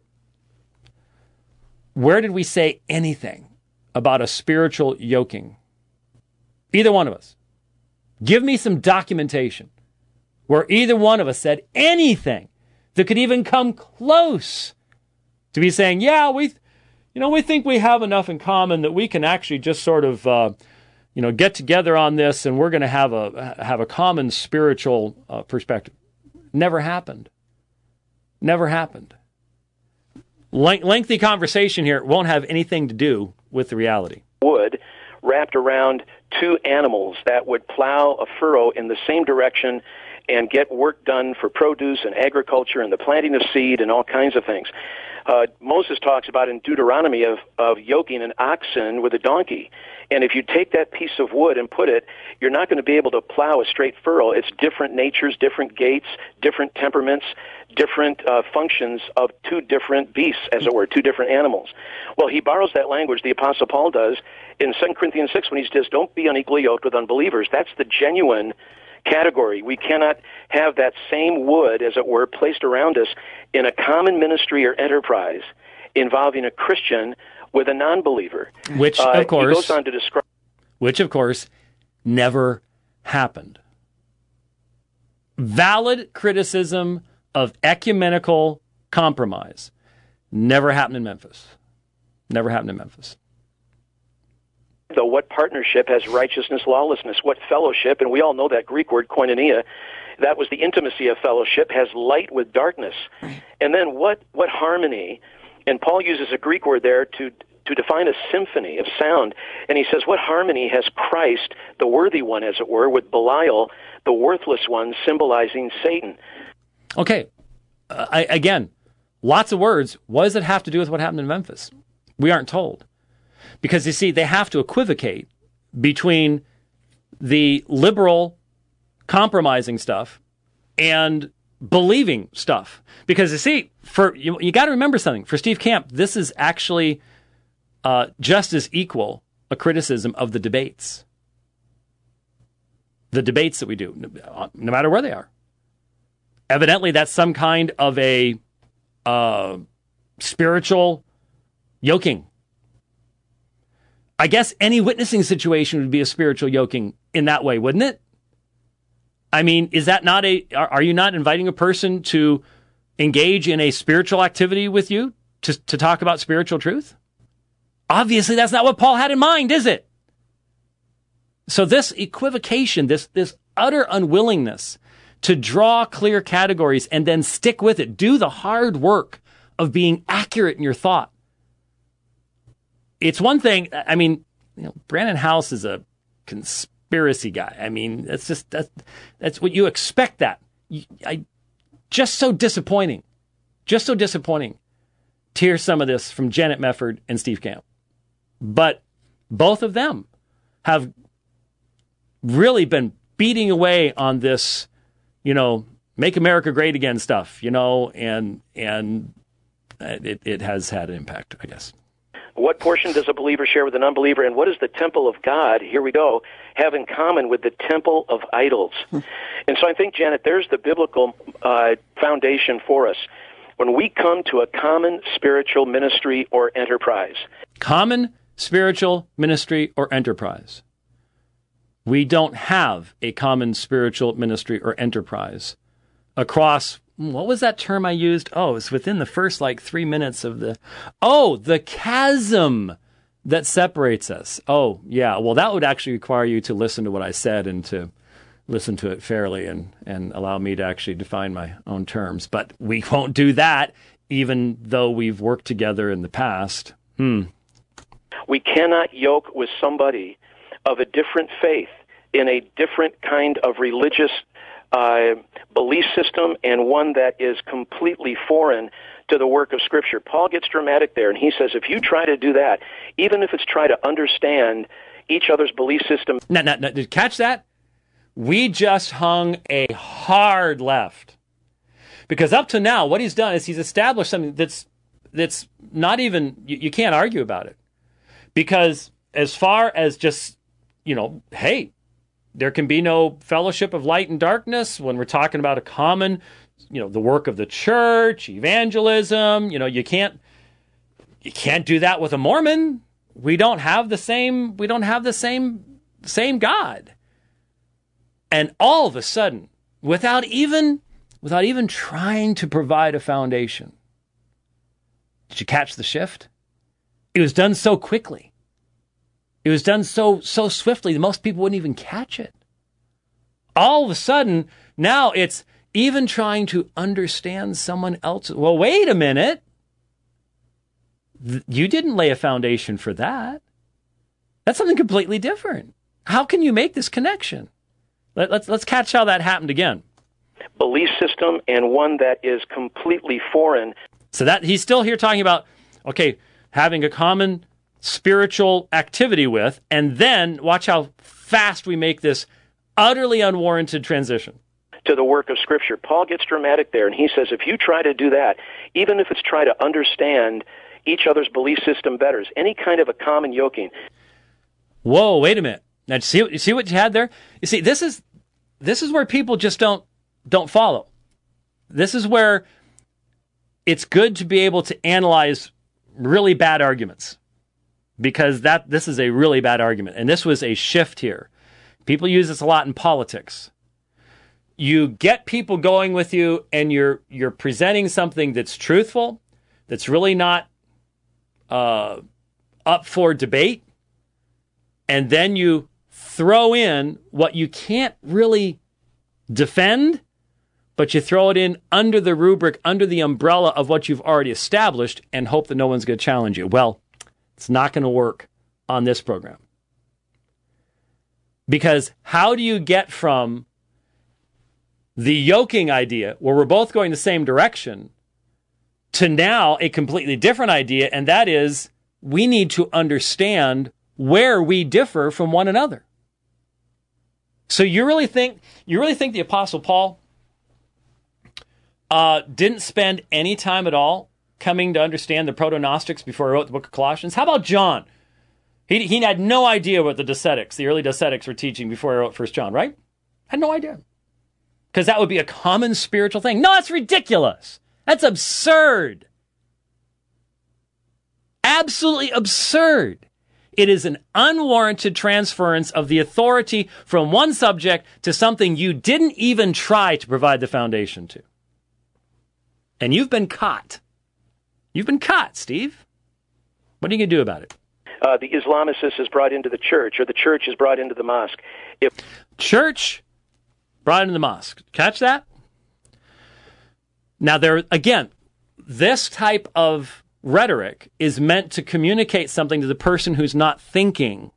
where did we say anything about a spiritual yoking? Either one of us. Give me some documentation where either one of us said anything that could even come close to be saying, yeah, we think we have enough in common that we can actually just sort of, get together on this, and we're going to have a common spiritual perspective. Never happened. Never happened. Lengthy conversation here won't have anything to do with the reality. Wood wrapped around two animals that would plow a furrow in the same direction and get work done for produce and agriculture and the planting of seed and all kinds of things. Moses talks about in Deuteronomy of yoking an oxen with a donkey. And if you take that piece of wood and put it, you're not going to be able to plow a straight furrow. It's different natures, different gaits, different temperaments, different functions of two different beasts, as it were, two different animals. Well, he borrows that language, the Apostle Paul does, in 2 Corinthians 6 when he says, don't be unequally yoked with unbelievers. That's the genuine category. We cannot have that same wood, as it were, placed around us in a common ministry or enterprise involving a Christian with a non-believer. Which, of course, he goes on to describe. Which, of course, never happened. Valid criticism of ecumenical compromise never happened in Memphis. Never happened in Memphis. So what partnership has righteousness, lawlessness? What fellowship, and we all know that Greek word koinonia, that was the intimacy of fellowship, has light with darkness. And then what harmony, and Paul uses a Greek word there to define a symphony of sound, and he says, what harmony has Christ, the worthy one, as it were, with Belial, the worthless one, symbolizing Satan? Okay, again, lots of words. What does it have to do with what happened in Memphis? We aren't told. Because, you see, they have to equivocate between the liberal compromising stuff and believing stuff. Because, you see, you got to remember something. For Steve Camp, this is actually just as equal a criticism of the debates. The debates that we do, no matter where they are. Evidently, that's some kind of a spiritual yoking. I guess any witnessing situation would be a spiritual yoking in that way, wouldn't it? I mean, is that not are you not inviting a person to engage in a spiritual activity with you to talk about spiritual truth? Obviously, that's not what Paul had in mind, is it? So this equivocation, this utter unwillingness to draw clear categories and then stick with it. Do the hard work of being accurate in your thought. It's one thing, I mean, Brandon House is a conspiracy guy. I mean, that's what you expect that. Just so disappointing to hear some of this from Janet Mefford and Steve Camp. But both of them have really been beating away on this, make America great again stuff, and it has had an impact, I guess. What portion does a believer share with an unbeliever, and what does the temple of God, here we go, have in common with the temple of idols? And so I think, Janet, there's the biblical foundation for us. When we come to a common spiritual ministry or enterprise. Common spiritual ministry or enterprise. We don't have a common spiritual ministry or enterprise across, what was that term I used? Oh, it's within the first 3 minutes of the chasm that separates us. Oh, yeah. Well, that would actually require you to listen to what I said and to listen to it fairly and allow me to actually define my own terms. But we won't do that, even though we've worked together in the past. We cannot yoke with somebody of a different faith in a different kind of religious belief system, and one that is completely foreign to the work of Scripture. Paul gets dramatic there, and he says, if you try to do that, even if it's try to understand each other's belief system. Now, did you catch that? We just hung a hard left. Because up to now, what he's done is he's established something that's not even, you can't argue about it. Because as far as just, hey, there can be no fellowship of light and darkness when we're talking about a common, the work of the church, evangelism. You can't do that with a Mormon. We don't have the same God. And all of a sudden, without even trying to provide a foundation, did you catch the shift? It was done so quickly. It was done so swiftly that most people wouldn't even catch it. All of a sudden, now it's even trying to understand someone else. Well, wait a minute. You didn't lay a foundation for that. That's something completely different. How can you make this connection? Let's catch how that happened again. Belief system, and one that is completely foreign. So that he's still here talking about, okay, having a common spiritual activity with, and then watch how fast we make this utterly unwarranted transition to the work of Scripture. Paul gets dramatic there, and he says, if you try to do that, even if it's try to understand each other's belief system better, any kind of a common yoking. Whoa, wait a minute. Now, you see what you had there? You see, this is where people just don't follow. This is where it's good to be able to analyze really bad arguments, because this is a really bad argument. And this was a shift here. People use this a lot in politics. You get people going with you, and you're presenting something that's truthful, that's really not up for debate, and then you throw in what you can't really defend, but you throw it in under the rubric, under the umbrella of what you've already established, and hope that no one's going to challenge you. Well, it's not going to work on this program. Because how do you get from the yoking idea, where we're both going the same direction, to now a completely different idea, and that is we need to understand where we differ from one another? So you really think the Apostle Paul didn't spend any time at all coming to understand the proto-Gnostics before he wrote the book of Colossians? How about John? He had no idea what the early Docetics were teaching before he wrote 1 John, right? Had no idea. Because that would be a common spiritual thing. No, that's ridiculous. That's absurd. Absolutely absurd. It is an unwarranted transference of the authority from one subject to something you didn't even try to provide the foundation to. And you've been caught. You've been caught, Steve. What are you going to do about it? The Islamicist is brought into the church, or the church is brought into the mosque. Church brought into the mosque. Catch that? Now, this type of rhetoric is meant to communicate something to the person who's not thinking.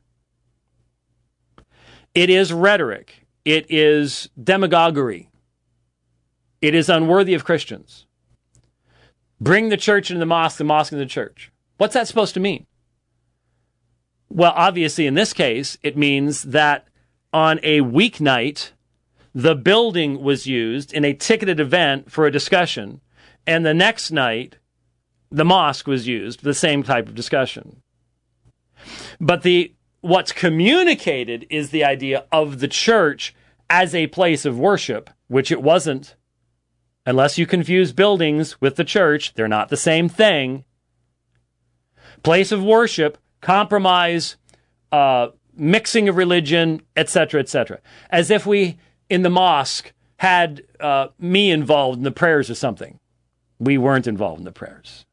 It is rhetoric. It is demagoguery. It is unworthy of Christians. Bring the church into the mosque into the church. What's that supposed to mean? Well, obviously, in this case, it means that on a weeknight, the building was used in a ticketed event for a discussion, and the next night, the mosque was used for the same type of discussion. But what's communicated is the idea of the church as a place of worship, which it wasn't. Unless you confuse buildings with the church, they're not the same thing. Place of worship, compromise, mixing of religion, etc., etc. As if we, in the mosque, had me involved in the prayers or something. We weren't involved in the prayers.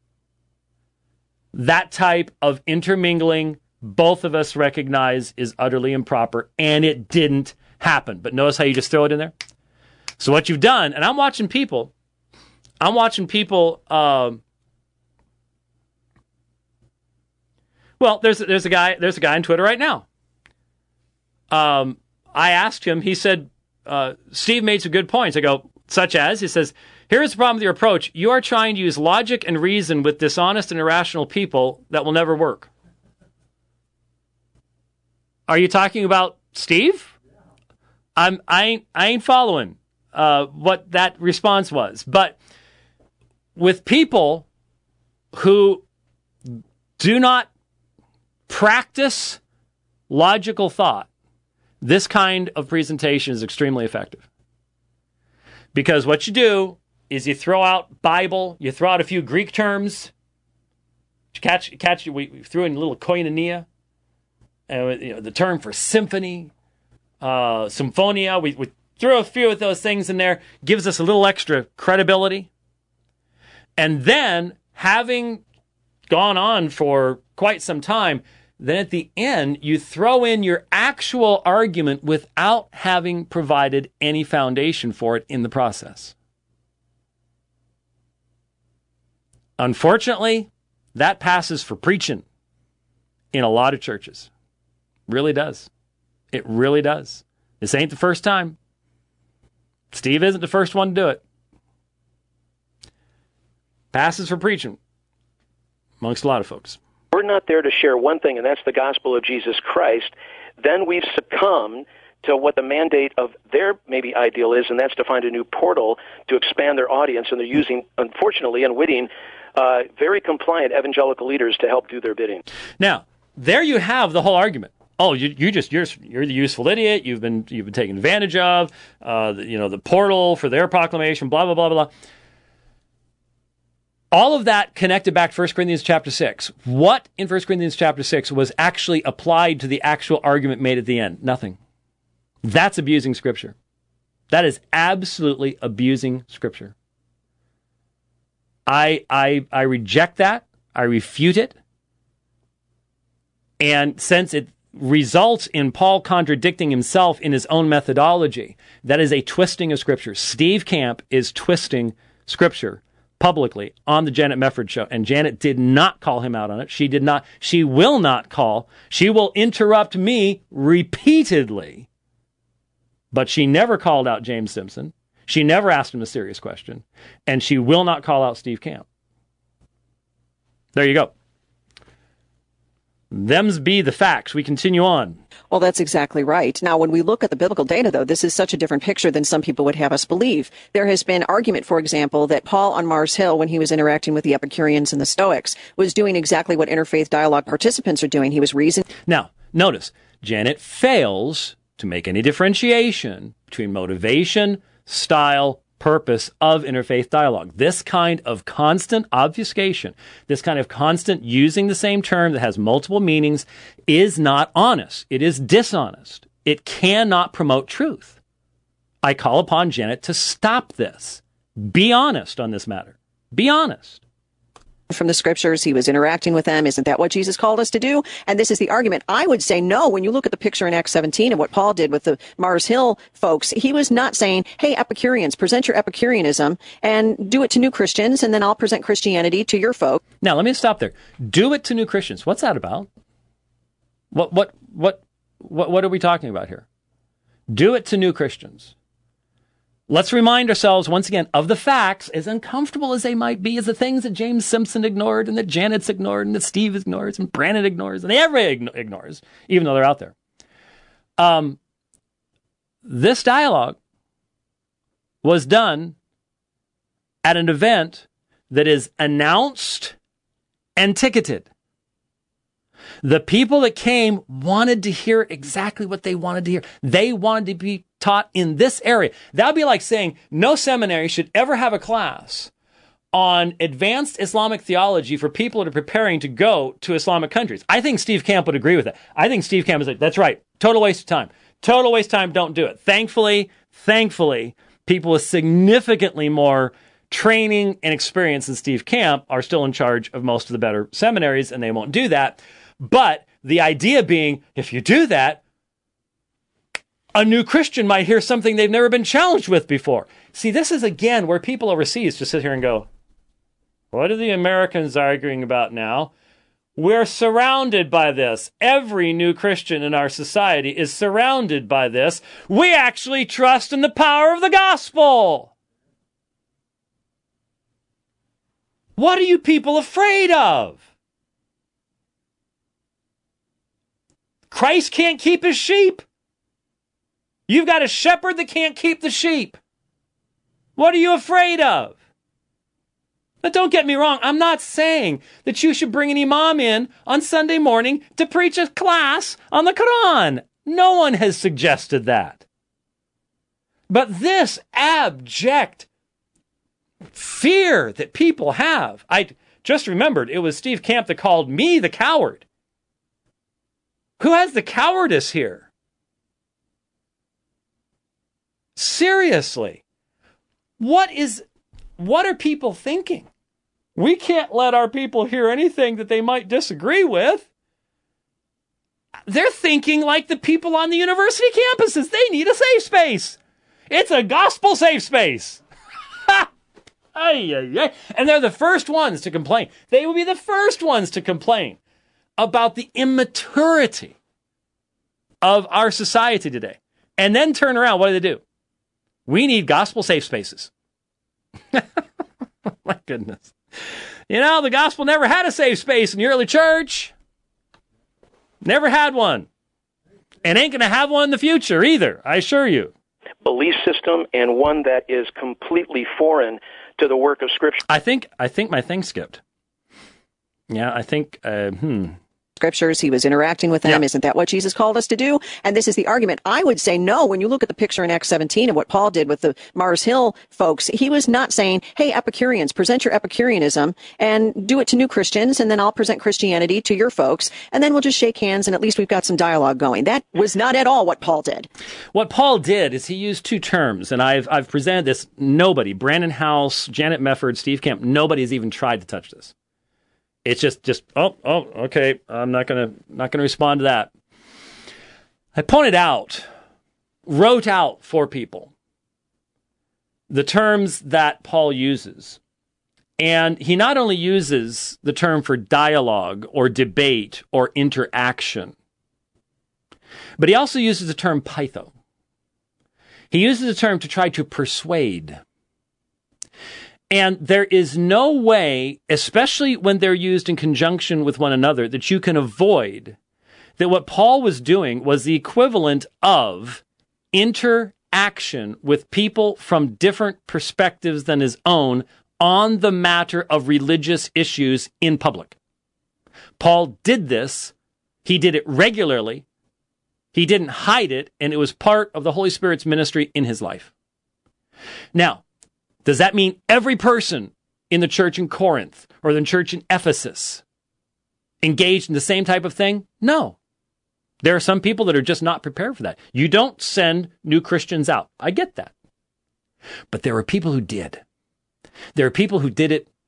That type of intermingling, both of us recognize is utterly improper, and it didn't happen. But notice how you just throw it in there? So what you've done, and I'm watching people, well, there's a guy on Twitter right now. I asked him, he said, Steve made some good points. I go, such as, he says, here's the problem with your approach. You are trying to use logic and reason with dishonest and irrational people that will never work. Are you talking about Steve? I ain't following what that response was. But with people who do not practice logical thought, this kind of presentation is extremely effective. Because what you do is you throw out Bible, you throw out a few Greek terms. We threw in a little koinonia, the term for symphony, symphonia. We throw a few of those things in there, gives us a little extra credibility. And then, having gone on for quite some time, then at the end, you throw in your actual argument without having provided any foundation for it in the process. Unfortunately, that passes for preaching in a lot of churches. Really does. It really does. This ain't the first time. Steve isn't the first one to do it. Passes for preaching amongst a lot of folks. We're not there to share one thing, and that's the gospel of Jesus Christ. Then we've succumbed to what the mandate of their maybe ideal is, and that's to find a new portal to expand their audience, and they're using, unfortunately, unwitting, very compliant evangelical leaders to help do their bidding. Now, there you have the whole argument. Oh, you're the useful idiot. You've been taken advantage of. The portal for their proclamation. Blah blah blah blah. All of that connected back to 1 Corinthians chapter 6. What in 1 Corinthians chapter 6 was actually applied to the actual argument made at the end? Nothing. That's abusing Scripture. That is absolutely abusing Scripture. I reject that. I refute it. And since it results in Paul contradicting himself in his own methodology, that is a twisting of Scripture. Steve Camp is twisting Scripture publicly on the Janet Mefford show, and Janet did not call him out on it. She did not. She will not call. She will interrupt me repeatedly, but she never called out James Simpson. She never asked him a serious question, and she will not call out Steve Camp. There you go. Them's be the facts. We continue on. Well, that's exactly right. Now, when we look at the biblical data, though, this is such a different picture than some people would have us believe. There has been argument, for example, that Paul on Mars Hill, when he was interacting with the Epicureans and the Stoics, was doing exactly what interfaith dialogue participants are doing. He was reasoning. Now, notice, Janet fails to make any differentiation between motivation, style, purpose of interfaith dialogue. This kind of constant obfuscation, this kind of constant using the same term that has multiple meanings is not honest. It is dishonest. It cannot promote truth. I call upon Janet to stop this. Be honest on this matter. Be honest. from the scriptures. He was interacting with them. Isn't that what Jesus called us to do? And this is the argument. I would say no. When you look at the picture in Acts 17 and what Paul did with the Mars Hill folks, he was not saying, hey, Epicureans, present your Epicureanism and do it to new Christians, and then I'll present Christianity to your folk. Now, let me stop there. Do it to new Christians. What's that about? What are we talking about here? Do it to new Christians. Let's remind ourselves once again of the facts, as uncomfortable as they might be, as the things that James Simpson ignored and that Janet's ignored and that Steve ignores and Brandon ignores and everybody ignores, even though they're out there. This dialogue was done at an event that is announced and ticketed. The people that came wanted to hear exactly what they wanted to hear. They wanted to be taught in this area. That would be like saying no seminary should ever have a class on advanced Islamic theology for people that are preparing to go to Islamic countries. I think Steve Camp would agree with that. I think Steve Camp is like, that's right. Total waste of time. Total waste of time. Don't do it. Thankfully, people with significantly more training and experience than Steve Camp are still in charge of most of the better seminaries, and they won't do that. But the idea being, if you do that, a new Christian might hear something they've never been challenged with before. See, this is, again, where people overseas just sit here and go, what are the Americans arguing about now? We're surrounded by this. Every new Christian in our society is surrounded by this. We actually trust in the power of the gospel. What are you people afraid of? Christ can't keep his sheep. You've got a shepherd that can't keep the sheep. What are you afraid of? But don't get me wrong. I'm not saying that you should bring an imam in on Sunday morning to preach a class on the Quran. No one has suggested that. But this abject fear that people have. I just remembered it was Steve Camp that called me the coward. Who has the cowardice here? Seriously. What are people thinking? We can't let our people hear anything that they might disagree with. They're thinking like the people on the university campuses. They need a safe space. It's a gospel safe space. And they're the first ones to complain. They will be the first ones to complain about the immaturity of our society today. And then turn around. What do? We need gospel safe spaces. My goodness. You know, the gospel never had a safe space in the early church. Never had one. And ain't going to have one in the future either, I assure you. Belief system, and one that is completely foreign to the work of Scripture. I think my thing skipped. Yeah, I think, Scriptures, he was interacting with them. Yeah. Isn't that what Jesus called us to do? And this is the argument. I would say no. When you look at the picture in Acts 17 and what Paul did with the Mars Hill folks, he was not saying, hey, Epicureans, present your Epicureanism and do it to new Christians, and then I'll present Christianity to your folks, and then we'll just shake hands, and at least we've got some dialogue going. That was not at all what Paul did. What Paul did is he used two terms, and I've presented this. Nobody, Brandon House, Janet Mefford, Steve Camp, nobody has even tried to touch this. It's just okay. I'm not gonna respond to that. I wrote out for people the terms that Paul uses, and he not only uses the term for dialogue or debate or interaction, but he also uses the term pytho. He uses the term to try to persuade. And there is no way, especially when they're used in conjunction with one another, that you can avoid that what Paul was doing was the equivalent of interaction with people from different perspectives than his own on the matter of religious issues in public. Paul did this. He did it regularly. He didn't hide it, and it was part of the Holy Spirit's ministry in his life. Now, does that mean every person in the church in Corinth or the church in Ephesus engaged in the same type of thing? No. There are some people that are just not prepared for that. You don't send new Christians out. I get that. But there are people who did. There are people who did it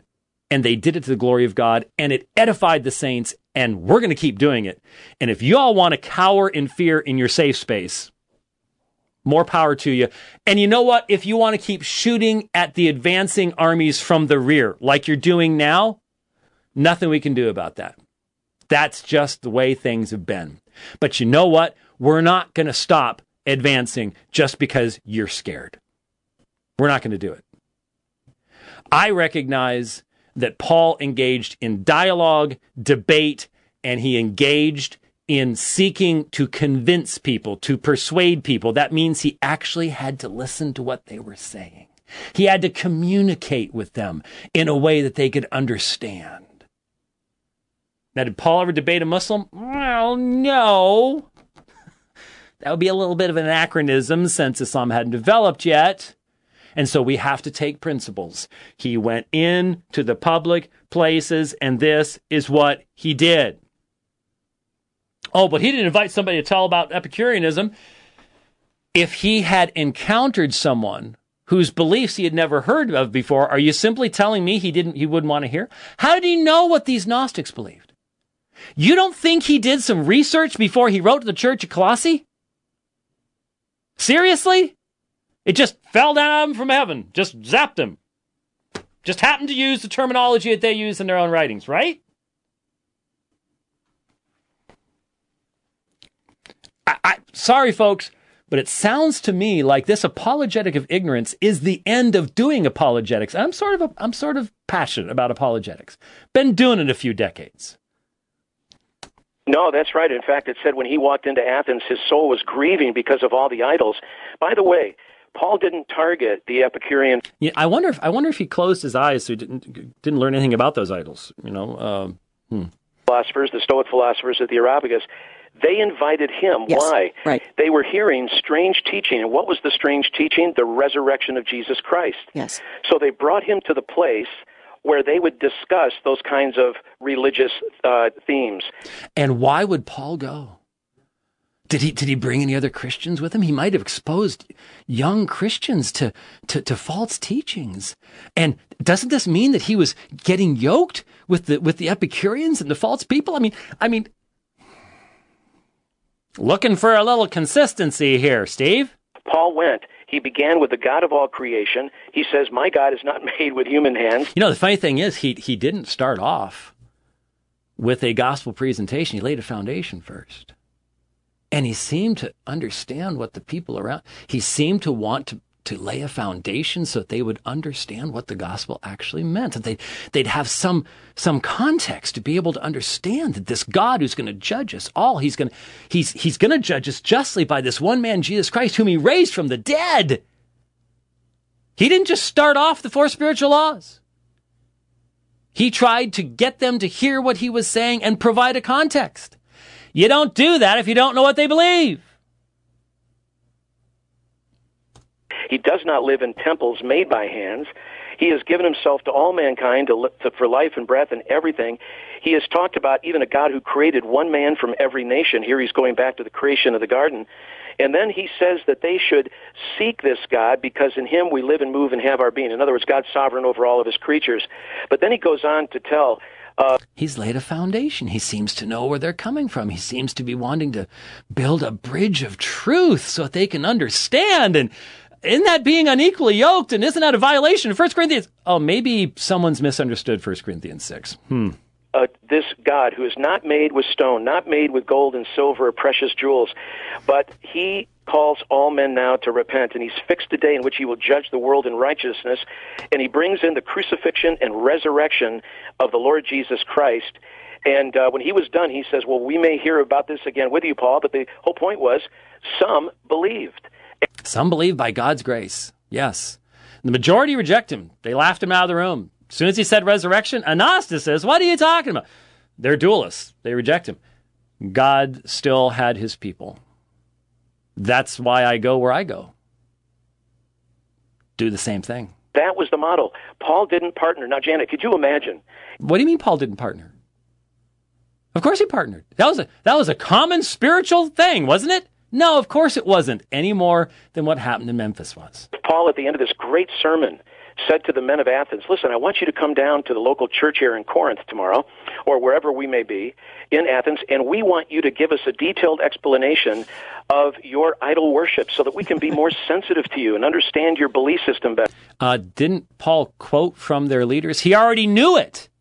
and they did it to the glory of God, and it edified the saints, and we're going to keep doing it. And if you all want to cower in fear in your safe space, more power to you. And you know what? If you want to keep shooting at the advancing armies from the rear, like you're doing now, nothing we can do about that. That's just the way things have been. But you know what? We're not going to stop advancing just because you're scared. We're not going to do it. I recognize that Paul engaged in dialogue, debate, and he engaged in seeking to convince people, to persuade people. That means he actually had to listen to what they were saying. He had to communicate with them in a way that they could understand. Now, did Paul ever debate a Muslim? Well, no. That would be a little bit of an anachronism since Islam hadn't developed yet. And so we have to take principles. He went in to the public places, and this is what he did. Oh, but he didn't invite somebody to tell about Epicureanism. If he had encountered someone whose beliefs he had never heard of before, are you simply telling me he wouldn't want to hear? How did he know what these Gnostics believed? You don't think he did some research before he wrote to the church at Colossae? Seriously? It just fell down from heaven, just zapped him. Just happened to use the terminology that they use in their own writings, right? Sorry, folks, but it sounds to me like this apologetic of ignorance is the end of doing apologetics. I'm sort of passionate about apologetics. Been doing it a few decades. No, that's right. In fact, it said when he walked into Athens, his soul was grieving because of all the idols. By the way, Paul didn't target the Epicurean. Yeah, I wonder if he closed his eyes so he didn't learn anything about those idols. Philosophers, the Stoic philosophers of the Areopagus. They invited him. Yes, Why? right. They were hearing strange teaching. And what was the strange teaching? The resurrection of Jesus Christ. Yes. So they brought him to the place where they would discuss those kinds of religious themes. And why would Paul go? Did he bring any other Christians with him? He might have exposed young Christians to false teachings. And doesn't this mean that he was getting yoked with the Epicureans and the false people? I mean, looking for a little consistency here, Steve. Paul went. He began with the God of all creation. He says, my God is not made with human hands. You know, the funny thing is he didn't start off with a gospel presentation. He laid a foundation first. And he seemed to understand what the people around, he seemed to want to lay a foundation so that they would understand what the gospel actually meant. That they'd have some context to be able to understand that this God who's going to judge us all, he's going to judge us justly by this one man, Jesus Christ, whom he raised from the dead. He didn't just start off the 4 spiritual laws. He tried to get them to hear what he was saying and provide a context. You don't do that if you don't know what they believe. He does not live in temples made by hands. He has given himself to all mankind for life and breath and everything. He has talked about even a God who created one man from every nation. Here he's going back to the creation of the garden. And then he says that they should seek this God because in him we live and move and have our being. In other words, God's sovereign over all of his creatures. But then he goes on to tell... He's laid a foundation. He seems to know where they're coming from. He seems to be wanting to build a bridge of truth so that they can understand. And isn't that being unequally yoked? And isn't that a violation of 1 Corinthians? Oh, maybe someone's misunderstood 1 Corinthians 6. This God who is not made with stone, not made with gold and silver or precious jewels, but he calls all men now to repent, and he's fixed a day in which he will judge the world in righteousness, and he brings in the crucifixion and resurrection of the Lord Jesus Christ. And when he was done, he says, well, we may hear about this again with you, Paul, but the whole point was some believed. Some believed by God's grace, yes. The majority reject him. They laughed him out of the room. As soon as he said resurrection, a Gnostic says, what are you talking about? They're dualists. They reject him. God still had his people. That's why I go where I go. Do the same thing. That was the model. Paul didn't partner. Now, Janet, could you imagine? What do you mean Paul didn't partner? Of course he partnered. That was a common spiritual thing, wasn't it? No, of course it wasn't, any more than what happened in Memphis was. Paul, at the end of this great sermon, said to the men of Athens, listen, I want you to come down to the local church here in Corinth tomorrow, or wherever we may be in Athens, and we want you to give us a detailed explanation of your idol worship so that we can be more sensitive to you and understand your belief system better. Didn't Paul quote from their leaders? He already knew it.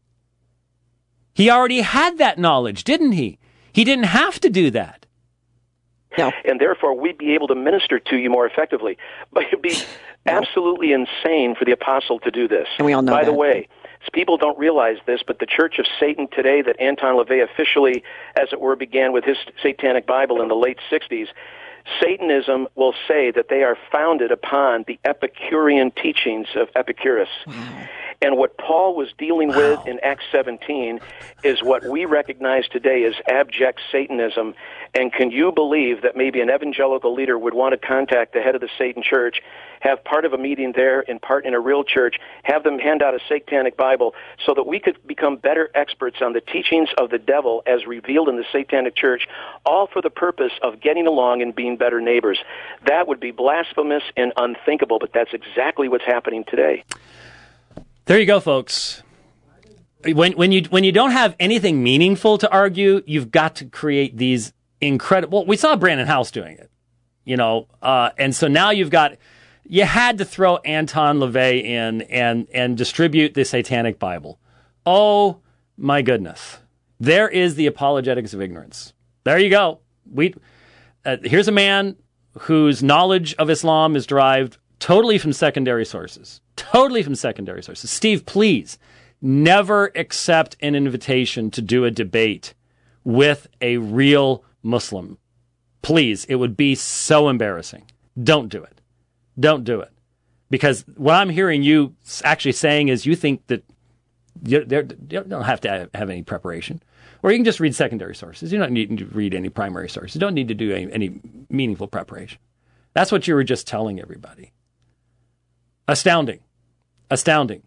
He already had that knowledge, didn't he? He didn't have to do that. No. And therefore, we'd be able to minister to you more effectively. But it'd be absolutely insane for the apostle to do this. And we all know By that. the way, people don't realize this, but the Church of Satan today that Anton LaVey officially, as it were, began with his Satanic Bible in the late 60s, Satanism will say that they are founded upon the Epicurean teachings of Epicurus. Wow. And what Paul was dealing with in Acts 17 is what we recognize today as abject Satanism. And can you believe that maybe an evangelical leader would want to contact the head of the Satan church, have part of a meeting there and part in a real church, have them hand out a Satanic Bible so that we could become better experts on the teachings of the devil as revealed in the Satanic church, all for the purpose of getting along and being better neighbors? That would be blasphemous and unthinkable, but that's exactly what's happening today. There you go, folks. When you don't have anything meaningful to argue, you've got to create these incredible. We saw Brandon House doing it, and so now you had to throw Anton LaVey in and distribute the Satanic Bible. Oh my goodness, there is the apologetics of ignorance. There you go. Here's a man whose knowledge of Islam is derived totally from secondary sources. Totally from secondary sources. Steve, please never accept an invitation to do a debate with a real Muslim. Please, it would be so embarrassing. Don't do it. Don't do it. Because what I'm hearing you actually saying is you think that you don't have to have any preparation. Or you can just read secondary sources. You don't need to read any primary sources. You don't need to do any meaningful preparation. That's what you were just telling everybody. Astounding. Astounding.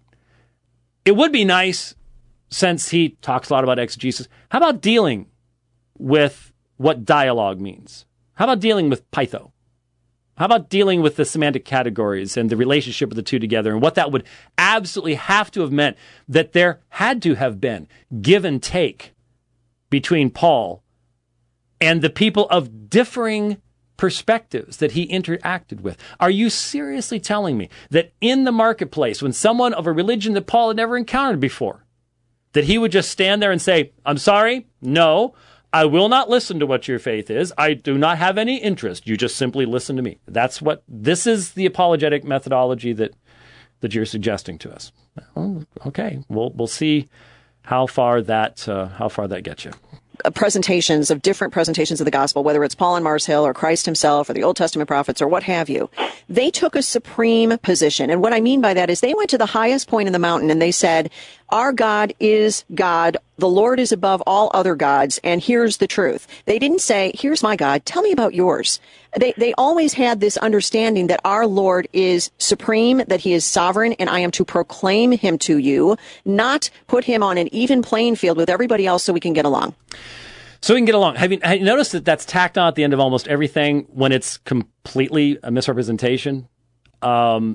It would be nice, since he talks a lot about exegesis, how about dealing with what dialogue means? How about dealing with Pytho? How about dealing with the semantic categories and the relationship of the two together and what that would absolutely have to have meant, that there had to have been give and take between Paul and the people of differing perspectives that he interacted with. Are you seriously telling me that in the marketplace, when someone of a religion that Paul had never encountered before, that he would just stand there and say, I'm sorry, no, I will not listen to what your faith is. I do not have any interest. You just simply listen to me. This is the apologetic methodology that you're suggesting to us. Well, okay, we'll see how far that gets you. Different presentations of the gospel, whether it's Paul on Mars Hill or Christ himself or the Old Testament prophets or what have you, they took a supreme position. And what I mean by that is they went to the highest point in the mountain and they said, our God is God. The Lord is above all other gods. And here's the truth. They didn't say, here's my God. Tell me about yours. They always had this understanding that our Lord is supreme, that he is sovereign, and I am to proclaim him to you, not put him on an even playing field with everybody else so we can get along. So we can get along. Have you noticed that that's tacked on at the end of almost everything when it's completely a misrepresentation? Neither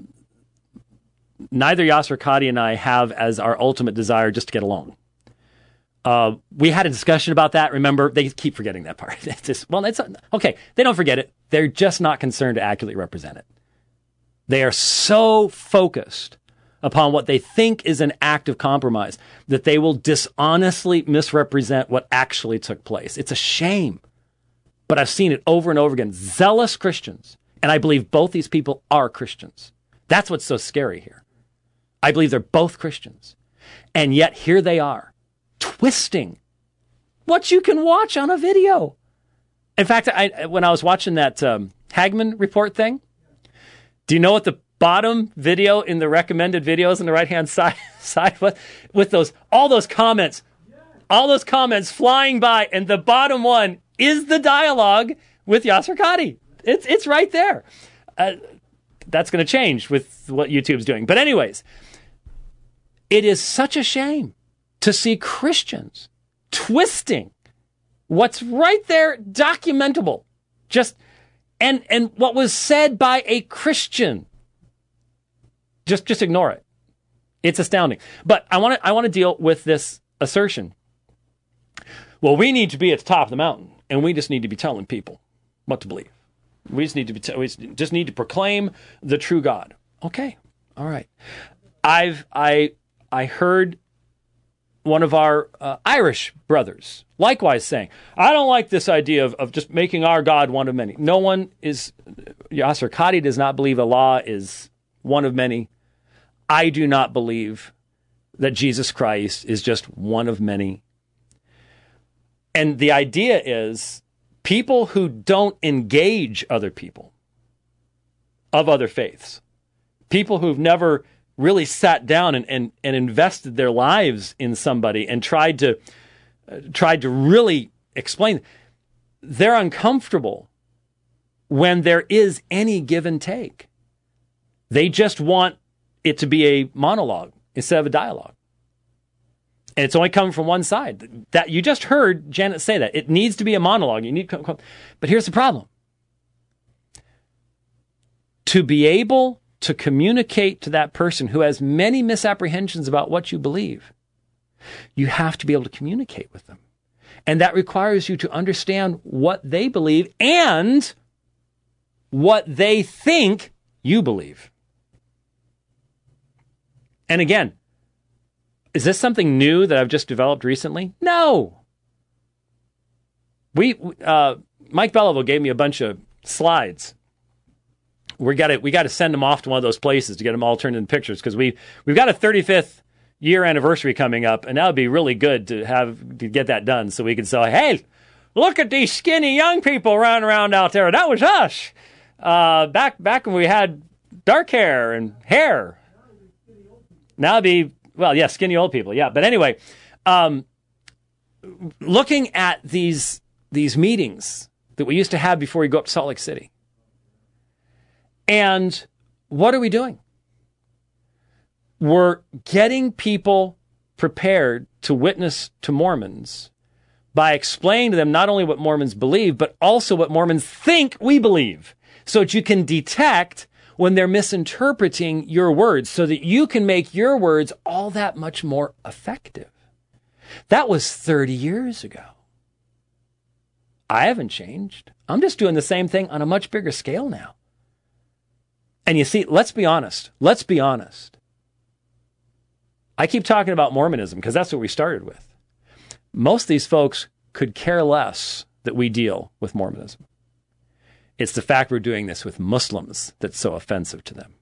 Yasser Qadhi and I have as our ultimate desire just to get along. We had a discussion about that. Remember, they keep forgetting that part. It's okay. They don't forget it. They're just not concerned to accurately represent it. They are so focused upon what they think is an act of compromise that they will dishonestly misrepresent what actually took place. It's a shame. But I've seen it over and over again. Zealous Christians, and I believe both these people are Christians. That's what's so scary here. I believe they're both Christians. And yet here they are, twisting what you can watch on a video. In fact, when I was watching that Hagman report thing, do you know what the bottom video in the recommended videos on the right-hand side with all those comments flying by, and the bottom one is the dialogue with Yasser Qadhi. It's right there. That's going to change with what YouTube's doing. But anyways, it is such a shame to see Christians twisting what's right there, documentable. And what was said by a Christian. Just ignore it. It's astounding. But I want to deal with this assertion. Well, we need to be at the top of the mountain, and we just need to be telling people what to believe. We just need to we just need to proclaim the true God. Okay, all right. I heard one of our Irish brothers likewise saying, I don't like this idea of just making our God one of many. No one is, Yasser Qadhi does not believe Allah is one of many. I do not believe that Jesus Christ is just one of many. And the idea is people who don't engage other people of other faiths, people who've never really sat down and invested their lives in somebody and tried to really explain, they're uncomfortable when there is any give and take. They just want it to be a monologue instead of a dialogue. And it's only coming from one side. That you just heard Janet say that. It needs to be a monologue. You need to, but here's the problem. To be able to communicate to that person who has many misapprehensions about what you believe, you have to be able to communicate with them. And that requires you to understand what they believe and what they think you believe. And again, is this something new that I've just developed recently? No. Mike Beliveau gave me a bunch of slides. We got to send them off to one of those places to get them all turned into pictures, because we've got a 35th year anniversary coming up, and that would be really good to get that done so we can say, hey, look at these skinny young people running around out there. That was us back when we had dark hair and hair. Now it'd be, well, yeah, skinny old people, yeah. But anyway, looking at these meetings that we used to have before we go up to Salt Lake City. And what are we doing? We're getting people prepared to witness to Mormons by explaining to them not only what Mormons believe, but also what Mormons think we believe, so that you can detect when they're misinterpreting your words, so that you can make your words all that much more effective. That was 30 years ago. I haven't changed. I'm just doing the same thing on a much bigger scale now. And you see, let's be honest. I keep talking about Mormonism because that's what we started with. Most of these folks could care less that we deal with Mormonism. It's the fact we're doing this with Muslims that's so offensive to them.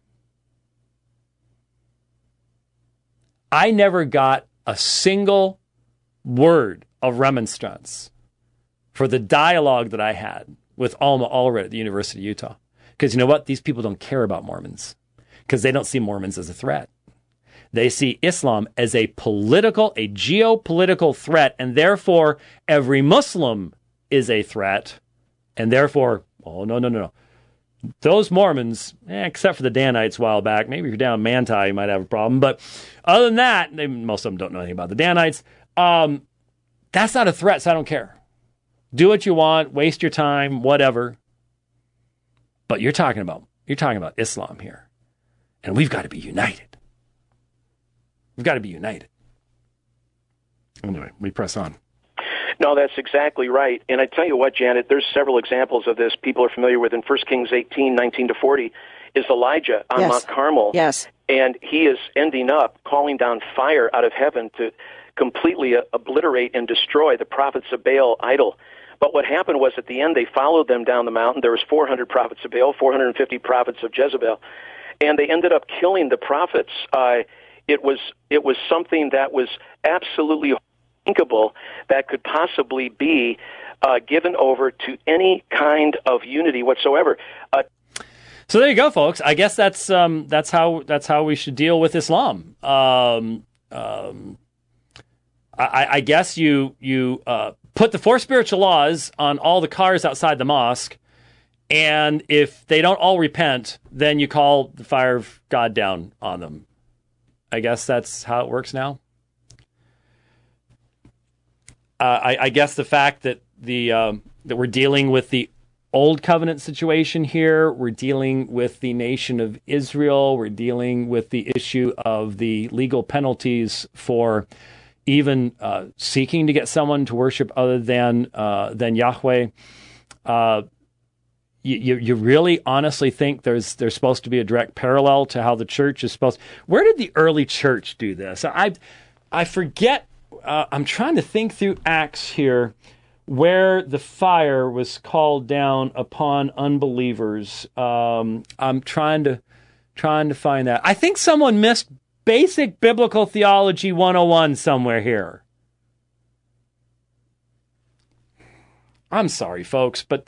I never got a single word of remonstrance for the dialogue that I had with Alma Allred at the University of Utah. Because you know what? These people don't care about Mormons, because they don't see Mormons as a threat. They see Islam as a geopolitical threat, and therefore every Muslim is a threat, and therefore, oh, no. Those Mormons, except for the Danites a while back, maybe if you're down in Manti, you might have a problem, but other than that, most of them don't know anything about the Danites. That's not a threat, so I don't care. Do what you want, waste your time, whatever. But you're talking about Islam here. And we've got to be united. We've got to be united. Anyway, we press on. No, that's exactly right. And I tell you what, Janet, there's several examples of this people are familiar with. In 1 Kings 18, 19-40, is Elijah on Mount Carmel. Yes. And he is ending up calling down fire out of heaven to completely obliterate and destroy the prophets of Baal idol. But what happened was at the end they followed them down the mountain. There was 400 prophets of Baal, 450 prophets of Jezebel, and they ended up killing the prophets. It was something that was absolutely unthinkable that could possibly be given over to any kind of unity whatsoever. So there you go, folks. I guess that's how we should deal with Islam. I guess you put the 4 spiritual laws on all the cars outside the mosque, and if they don't all repent, then you call the fire of God down on them. I guess that's how it works now. I guess the fact that that we're dealing with the old covenant situation here. We're dealing with the nation of Israel. We're dealing with the issue of the legal penalties for even seeking to get someone to worship other than Yahweh. You really honestly think there's supposed to be a direct parallel to how the church is supposed? Where did the early church do this? I forget. I'm trying to think through Acts here, where the fire was called down upon unbelievers. I'm trying to find that. I think someone missed basic biblical theology 101 somewhere here. I'm sorry, folks, but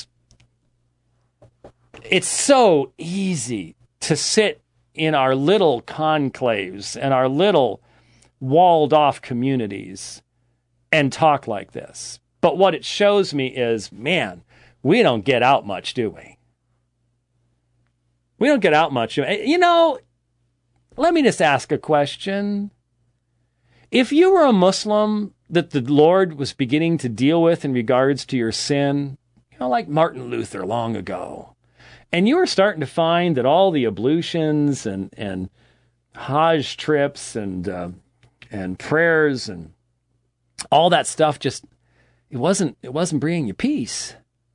it's so easy to sit in our little conclaves and our little walled off communities and talk like this. But what it shows me is, man, we don't get out much, do we? We don't get out much. You know, let me just ask a question. If you were a Muslim that the Lord was beginning to deal with in regards to your sin, you know, like Martin Luther long ago, and you were starting to find that all the ablutions and Hajj trips and prayers and all that stuff just it wasn't bringing you peace.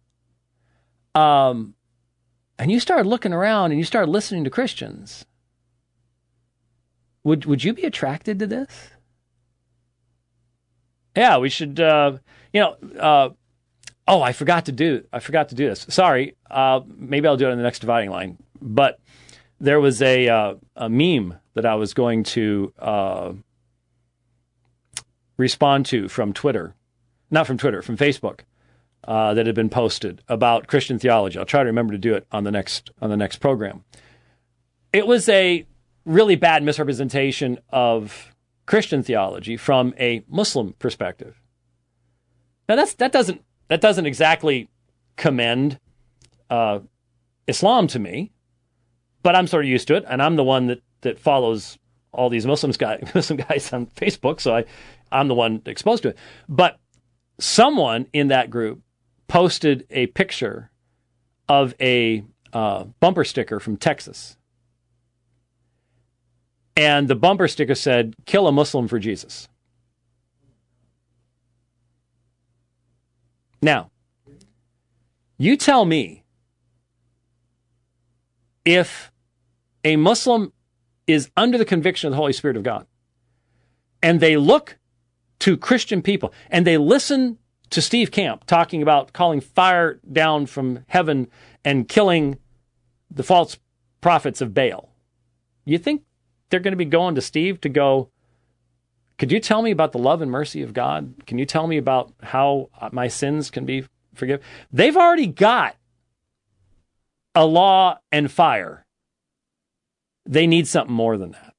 And you started looking around and you started listening to Christians. Would you be attracted to this? Yeah, we should. Oh, I forgot to do this. Sorry. Maybe I'll do it on the next dividing line. But there was a meme that I was going to respond to from Twitter. Not from Twitter, from Facebook, that had been posted about Christian theology. I'll try to remember to do it on the next program. It was a really bad misrepresentation of Christian theology from a Muslim perspective. Now that doesn't exactly commend Islam to me, but I'm sort of used to it, and I'm the one that follows all these Muslim guys on Facebook, so I'm the one exposed to it. But someone in that group posted a picture of a bumper sticker from Texas. And the bumper sticker said, "Kill a Muslim for Jesus." Now, you tell me if a Muslim is under the conviction of the Holy Spirit of God, and they look to Christian people, and they listen to Steve Camp talking about calling fire down from heaven and killing the false prophets of Baal, you think they're going to be going to Steve to go, "Could you tell me about the love and mercy of God? Can you tell me about how my sins can be forgiven?" They've already got a law and fire. They need something more than that.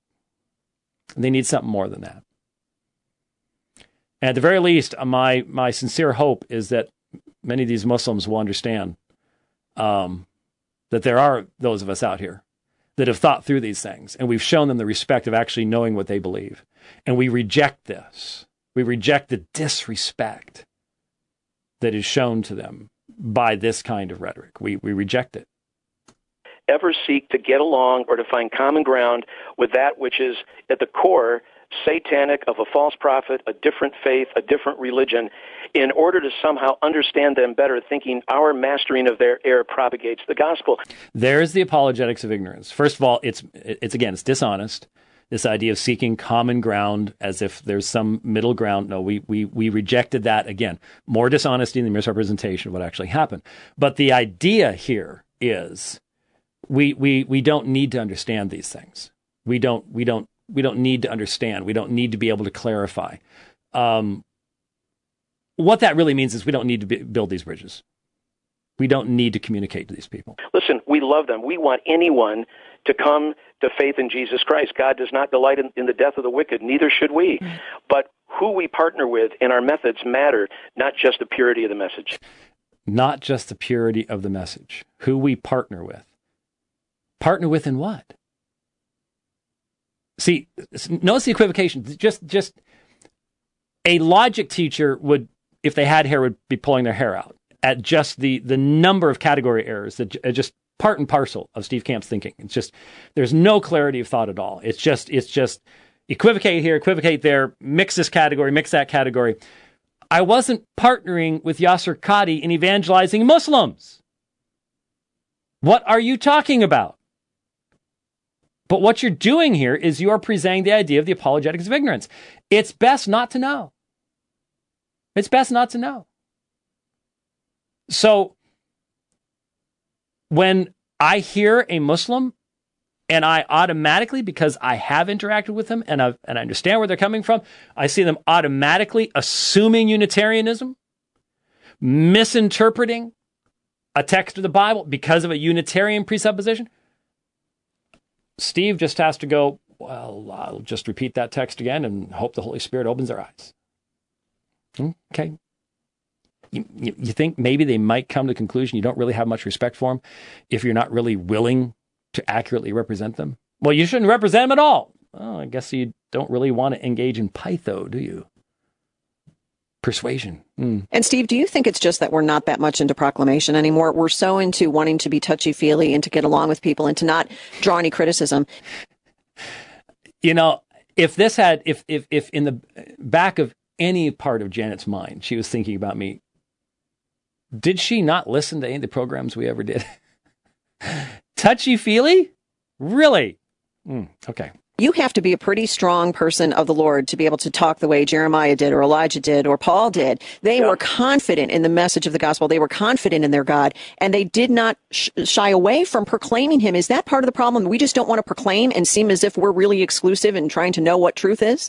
And at the very least, my sincere hope is that many of these Muslims will understand that there are those of us out here that have thought through these things, and we've shown them the respect of actually knowing what they believe. And we reject this. We reject the disrespect that is shown to them by this kind of rhetoric. We reject it. Ever seek to get along or to find common ground with that which is at the core satanic, of a false prophet, a different faith, a different religion, in order to somehow understand them better, thinking our mastering of their error propagates the gospel. There's the apologetics of ignorance. First of all, it's dishonest. This idea of seeking common ground as if there's some middle ground. No, we rejected that again. More dishonesty than misrepresentation of what actually happened. But the idea here is we don't need to understand these things. We don't need to understand. We don't need to be able to clarify. What that really means is we don't need to build these bridges. We don't need to communicate to these people. Listen, we love them. We want anyone to come to faith in Jesus Christ. God does not delight in the death of the wicked, neither should we. But who we partner with and our methods matter, not just the purity of the message. Not just the purity of the message. Who we partner with. Partner with in what? See, notice the equivocation. Just a logic teacher would, if they had hair, would be pulling their hair out. at just the number of category errors that are just part and parcel of Steve Camp's thinking. It's just, there's no clarity of thought at all. It's just equivocate here, equivocate there, mix this category, mix that category. I wasn't partnering with Yasser Qadhi in evangelizing Muslims. What are you talking about? But what you're doing here is you are presenting the idea of the apologetics of ignorance. It's best not to know. It's best not to know. So when I hear a Muslim and I automatically, because I have interacted with them and I understand where they're coming from, I see them automatically assuming Unitarianism, misinterpreting a text of the Bible because of a Unitarian presupposition, Steve just has to go, well, I'll just repeat that text again and hope the Holy Spirit opens their eyes. Okay. You think maybe they might come to the conclusion you don't really have much respect for them if you're not really willing to accurately represent them? Well, you shouldn't represent them at all. Well, I guess you don't really want to engage in pytho, do you? Persuasion. And Steve, do you think it's just that we're not that much into proclamation anymore? We're so into wanting to be touchy-feely and to get along with people and to not draw any criticism. You know, if in the back of any part of Janet's mind, she was thinking about me, did she not listen to any of the programs we ever did? Touchy-feely? Really? Okay. You have to be a pretty strong person of the Lord to be able to talk the way Jeremiah did or Elijah did or Paul did. They were confident in the message of the gospel. They were confident in their God, and they did not shy away from proclaiming him. Is that part of the problem? We just don't want to proclaim and seem as if we're really exclusive and trying to know what truth is?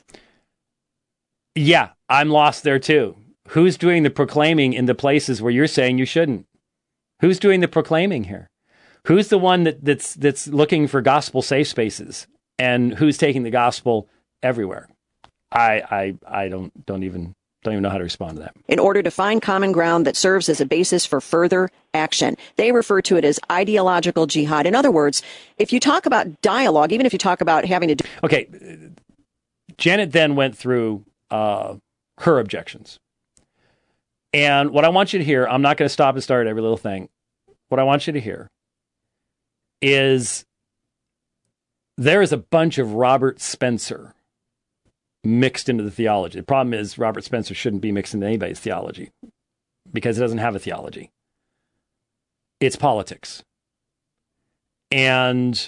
Yeah, I'm lost there too. Who's doing the proclaiming in the places where you're saying you shouldn't? Who's doing the proclaiming here? Who's the one that's looking for gospel safe spaces? And who's taking the gospel everywhere? I don't even know how to respond to that. In order to find common ground that serves as a basis for further action, they refer to it as ideological jihad. In other words, if you talk about dialogue, even if you talk about having to do... Okay, Janet then went through her objections. And what I want you to hear, I'm not going to stop and start every little thing. What I want you to hear is there is a bunch of Robert Spencer mixed into the theology. The problem is Robert Spencer shouldn't be mixed into anybody's theology because it doesn't have a theology. It's politics. And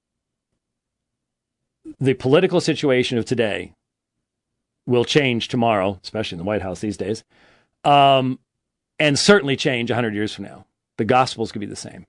the political situation of today will change tomorrow, especially in the White House these days, and certainly change 100 years from now. The gospels could be the same.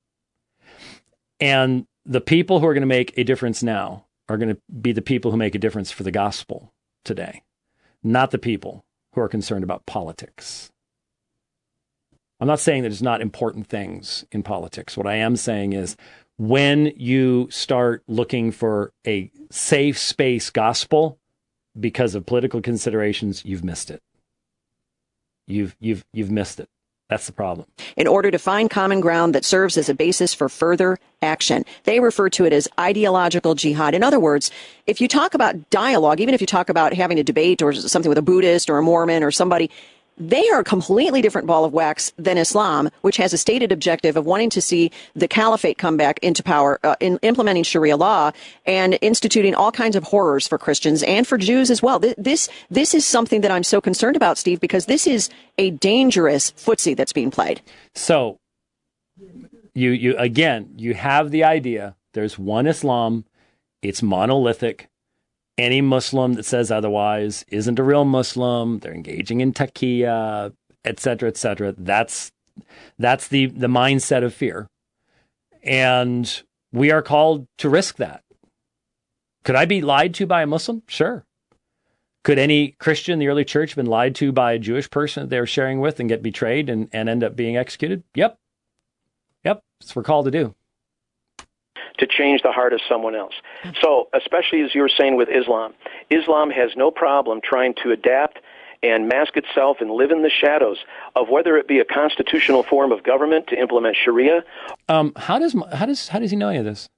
And the people who are going to make a difference now are going to be the people who make a difference for the gospel today, not the people who are concerned about politics. I'm not saying that there's not important things in politics. What I am saying is when you start looking for a safe space gospel because of political considerations, you've missed it. You've missed it. That's the problem. In order to find common ground that serves as a basis for further action, they refer to it as ideological jihad. In other words, if you talk about dialogue, even if you talk about having a debate or something with a Buddhist or a Mormon or somebody, they are a completely different ball of wax than Islam, which has a stated objective of wanting to see the caliphate come back into power, in implementing Sharia law and instituting all kinds of horrors for Christians and for Jews as well. This is something that I'm so concerned about, Steve, because this is a dangerous footsie that's being played. So you have the idea there's one Islam, it's monolithic. Any Muslim that says otherwise isn't a real Muslim. They're engaging in taqiyya, et cetera, et cetera. That's the mindset of fear. And we are called to risk that. Could I be lied to by a Muslim? Sure. Could any Christian in the early church have been lied to by a Jewish person that they were sharing with and get betrayed and end up being executed? Yep. That's what we're called to do. To change the heart of someone else. So, especially as you were saying with Islam, Islam has no problem trying to adapt and mask itself and live in the shadows of whether it be a constitutional form of government to implement Sharia. How does he know any of this?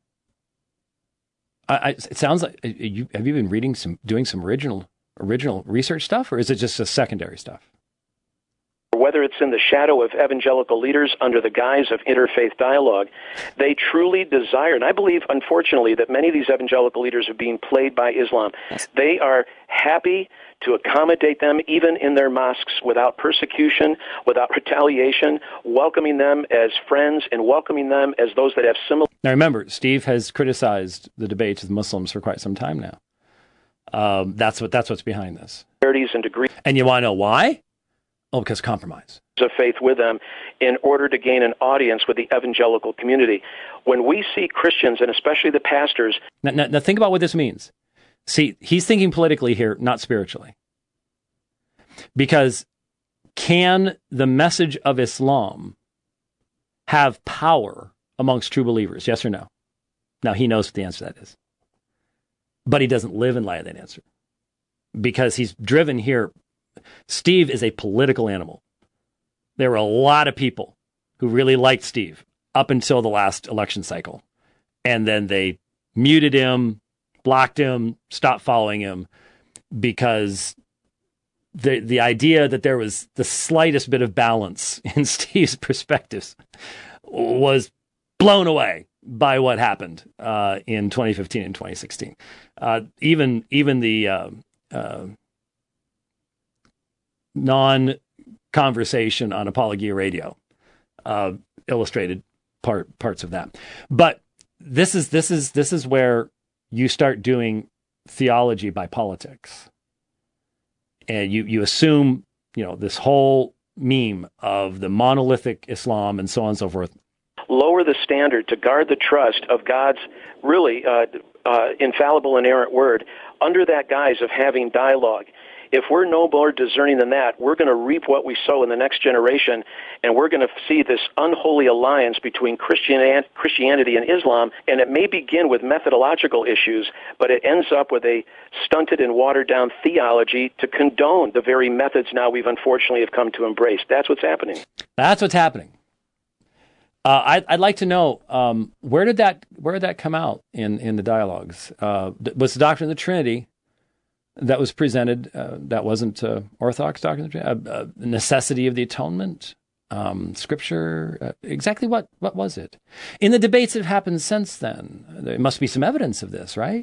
It sounds like have you been doing some original research stuff, or is it just a secondary stuff? whether it's in the shadow of evangelical leaders under the guise of interfaith dialogue, they truly desire, and I believe, unfortunately, that many of these evangelical leaders are being played by Islam. They are happy to accommodate them even in their mosques without persecution, without retaliation, welcoming them as friends and welcoming them as those that have similar... Now remember, Steve has criticized the debates with Muslims for quite some time now. That's what's behind this. And degrees. And you want to know why? Oh, because compromise. Of faith with them in order to gain an audience with the evangelical community. When we see Christians, and especially the pastors... Now think about what this means. See, he's thinking politically here, not spiritually. Because can the message of Islam have power amongst true believers? Yes or no? Now, he knows what the answer to that is. But he doesn't live in light of that answer. Because he's driven here. Steve is a political animal. There were a lot of people who really liked Steve up until the last election cycle. And then they muted him, blocked him, stopped following him, because the idea that there was the slightest bit of balance in Steve's perspectives was blown away by what happened in 2015 and 2016. Even the non-conversation on Apologia Radio illustrated parts of that. But this is where you start doing theology by politics, and you assume this whole meme of the monolithic Islam and so on and so forth. Lower the standard to guard the trust of God's really infallible, inerrant word under that guise of having dialogue. If we're no more discerning than that, we're going to reap what we sow in the next generation, and we're going to see this unholy alliance between Christianity and Islam, and it may begin with methodological issues, but it ends up with a stunted and watered-down theology to condone the very methods now we've unfortunately have come to embrace. That's what's happening. That's what's happening. I'd like to know where did that come out in the dialogues? Was the doctrine of the Trinity that was presented, that wasn't Orthodox doctrine of the Trinity, necessity of the atonement, Scripture? Exactly what was it? In the debates that have happened since then, there must be some evidence of this, right?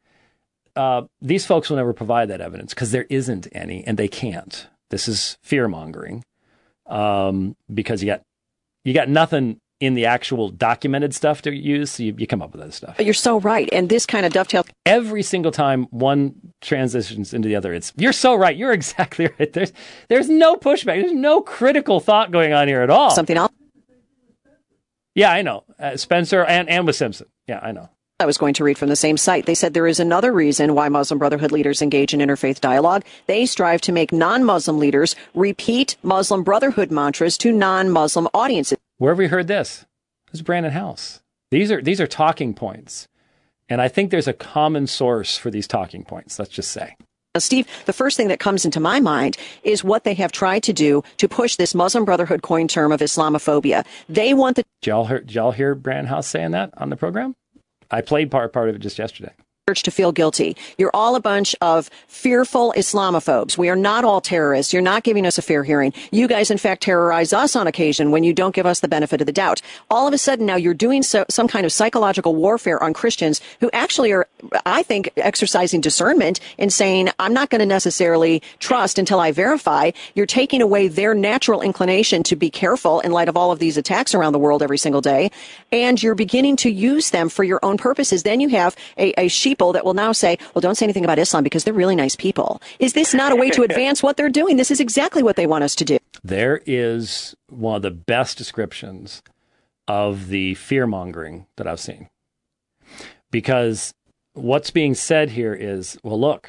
These folks will never provide that evidence because there isn't any, and they can't. This is fear-mongering because you got nothing in the actual documented stuff to use, so you come up with that stuff. But you're so right, and this kind of dovetails. Every single time one transitions into the other, you're so right. You're exactly right. There's no pushback. There's no critical thought going on here at all. Something else? Yeah, I know. Spencer and with Simpson. Yeah, I know. I was going to read from the same site. They said there is another reason why Muslim Brotherhood leaders engage in interfaith dialogue. They strive to make non-Muslim leaders repeat Muslim Brotherhood mantras to non-Muslim audiences. Where have we heard this? This is Brandon House. These are talking points. And I think there's a common source for these talking points, let's just say. Now, Steve, the first thing that comes into my mind is what they have tried to do to push this Muslim Brotherhood coin term of Islamophobia. They want the... Did y'all hear Brandon House saying that on the program? I played part of it just yesterday. Church to feel guilty. You're all a bunch of fearful Islamophobes. We are not all terrorists. You're not giving us a fair hearing. You guys, in fact, terrorize us on occasion when you don't give us the benefit of the doubt. All of a sudden, now you're doing some kind of psychological warfare on Christians who actually are, I think, exercising discernment and saying, I'm not going to necessarily trust until I verify. You're taking away their natural inclination to be careful in light of all of these attacks around the world every single day. And you're beginning to use them for your own purposes. Then you have a sheep that will now say, well, don't say anything about Islam because they're really nice people. Is this not a way to advance what they're doing? This is exactly what they want us to do. There is one of the best descriptions of the fear-mongering that I've seen. Because what's being said here is, well, look,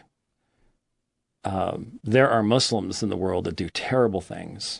there are Muslims in the world that do terrible things.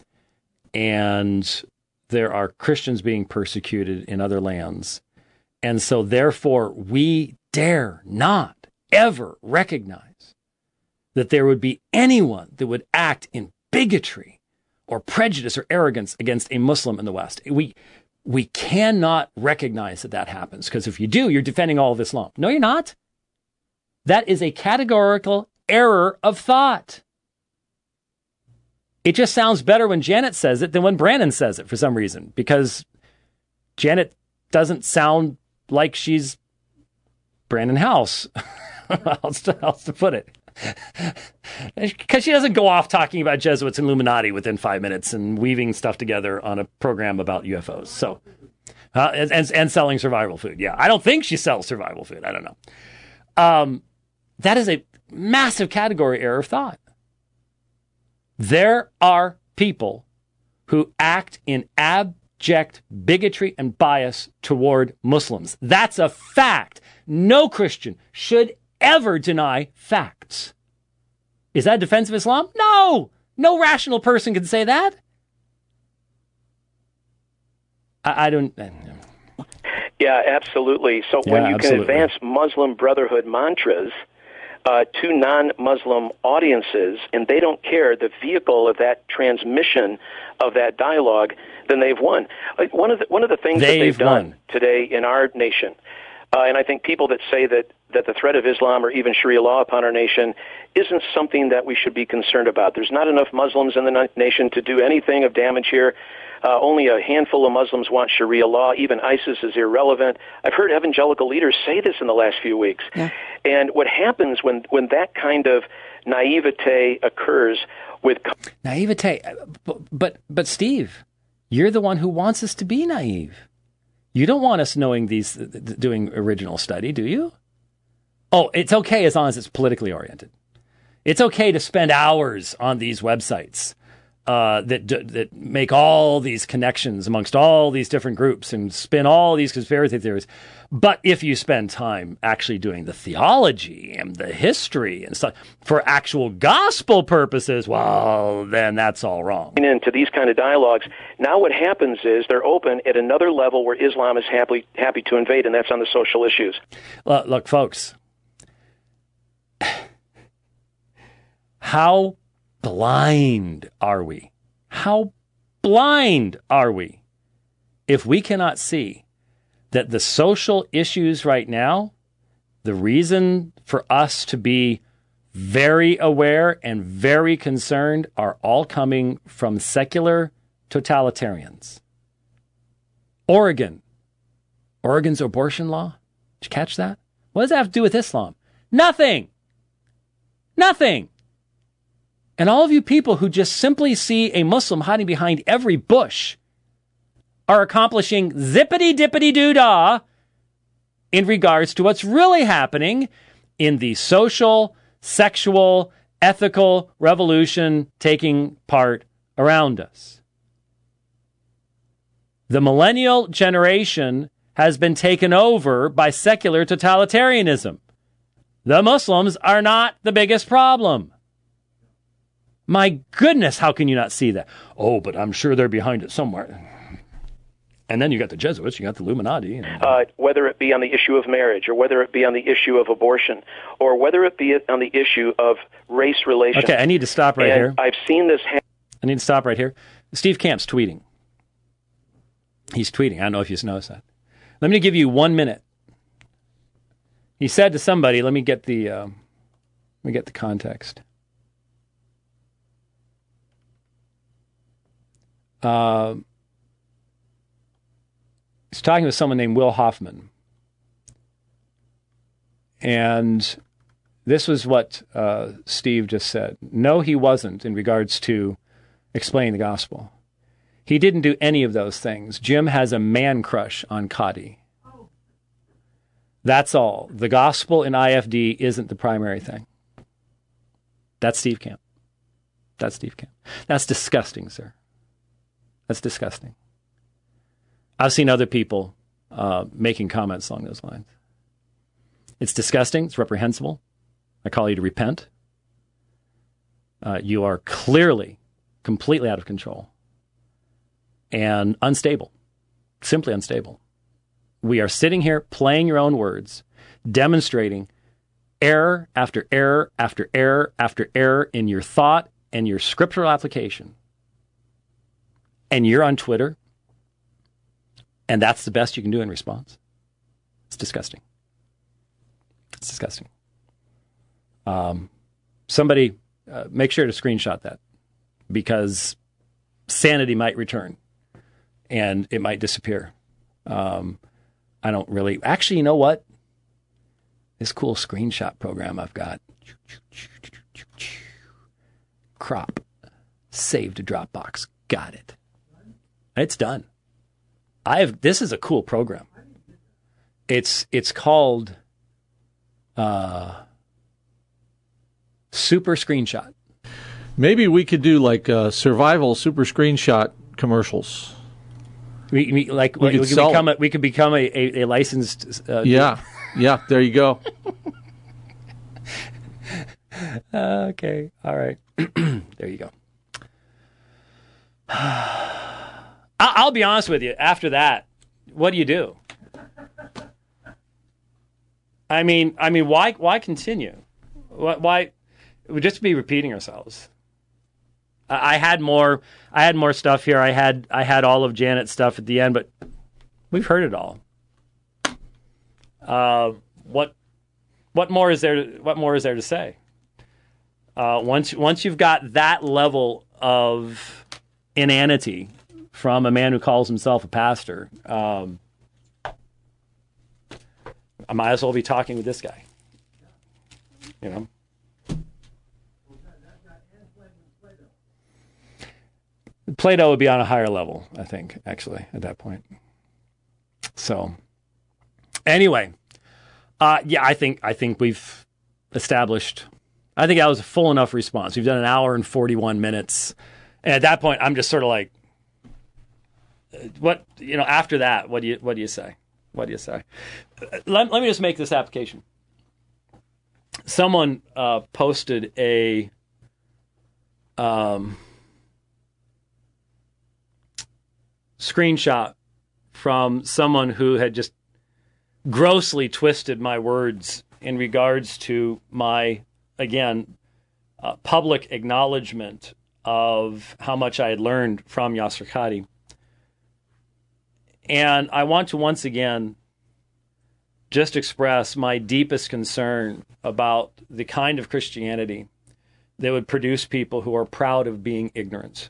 And there are Christians being persecuted in other lands. And so therefore, we dare not ever recognize that there would be anyone that would act in bigotry or prejudice or arrogance against a Muslim in the West. We cannot recognize that happens, because if you do, you're defending all of Islam. No, you're not. That is a categorical error of thought. It just sounds better when Janet says it than when Brannon says it for some reason, because Janet doesn't sound like she's Brannon House. How else to put it? Because she doesn't go off talking about Jesuits and Illuminati within 5 minutes and weaving stuff together on a program about UFOs. So, and selling survival food. Yeah, I don't think she sells survival food. I don't know. That is a massive category error of thought. There are people who act in abject bigotry and bias toward Muslims. That's a fact. No Christian should ever deny facts. Is that a defense of Islam? No. No rational person can say that. I don't... Yeah, absolutely. So when you can advance Muslim Brotherhood mantras to non-Muslim audiences, and they don't care the vehicle of that transmission of that dialogue, then they've won. One of the things that they've done today in our nation, and I think people that say that the threat of Islam or even Sharia law upon our nation isn't something that we should be concerned about. There's not enough Muslims in the nation to do anything of damage here. Only a handful of Muslims want Sharia law. Even ISIS is irrelevant. I've heard evangelical leaders say this in the last few weeks. Yeah. And what happens when that kind of naivete occurs with... Naivete? But Steve, you're the one who wants us to be naive. You don't want us knowing doing original study, do you? Oh, it's okay as long as it's politically oriented. It's okay to spend hours on these websites that make all these connections amongst all these different groups and spin all these conspiracy theories. But if you spend time actually doing the theology and the history and stuff for actual gospel purposes, well, then that's all wrong. Into these kind of dialogues, now what happens is they're open at another level where Islam is happy to invade, and that's on the social issues. Look, folks, how blind are we? How blind are we if we cannot see that the social issues right now, the reason for us to be very aware and very concerned are all coming from secular totalitarians. Oregon's abortion law, did you catch that? What does that have to do with Islam? Nothing. And all of you people who just simply see a Muslim hiding behind every bush are accomplishing zippity-dippity-doo-dah in regards to what's really happening in the social, sexual, ethical revolution taking part around us. The millennial generation has been taken over by secular totalitarianism. The Muslims are not the biggest problem. My goodness, how can you not see that? Oh, but I'm sure they're behind it somewhere. And then you got the Jesuits, you got the Illuminati. Whether it be on the issue of marriage, or whether it be on the issue of abortion, or whether it be on the issue of race relations. Okay, I need to stop right here. I've seen this I need to stop right here. Steve Camp's tweeting. He's tweeting. I don't know if you've noticed that. Let me give you 1 minute. He said to somebody, let me get the context. He's talking with someone named Will Hoffman. And this was what Steve just said. No, he wasn't in regards to explaining the gospel. He didn't do any of those things. Jim has a man crush on Cody. That's all. The gospel in IFD isn't the primary thing. That's Steve Camp. That's disgusting, sir. That's disgusting. I've seen other people making comments along those lines. It's disgusting. It's reprehensible. I call you to repent. You are clearly, completely out of control and unstable, simply unstable. We are sitting here playing your own words, demonstrating error after error after error after error in your thought and your scriptural application. And you're on Twitter, and that's the best you can do in response. It's disgusting. It's disgusting. Somebody, make sure to screenshot that because sanity might return and it might disappear. I don't really... Actually, you know what? This cool screenshot program I've got. Crop. Save to Dropbox. Got it. It's done. This is a cool program. It's called Super Screenshot. Maybe we could do like survival super screenshot commercials. We could become a licensed. Yeah. There you go. Okay. All right. There you go. I'll be honest with you. After that, what do you do? I mean, why continue? Why? We'd just be repeating ourselves. I had more stuff here. I had all of Janet's stuff at the end, but we've heard it all. What more is there to say? Once you've got that level of inanity from a man who calls himself a pastor, I might as well be talking with this guy. You know. Plato would be on a higher level, I think, actually, at that point. So, anyway, I think we've established. I think that was a full enough response. We've done an hour and 41 minutes, and at that point, I'm just sort of like, what, after that, what do you say? What do you say? Let me just make this application. Someone posted a. Screenshot from someone who had just grossly twisted my words in regards to my, again, public acknowledgement of how much I had learned from Yasser Qadhi. And I want to once again just express my deepest concern about the kind of Christianity that would produce people who are proud of being ignorant,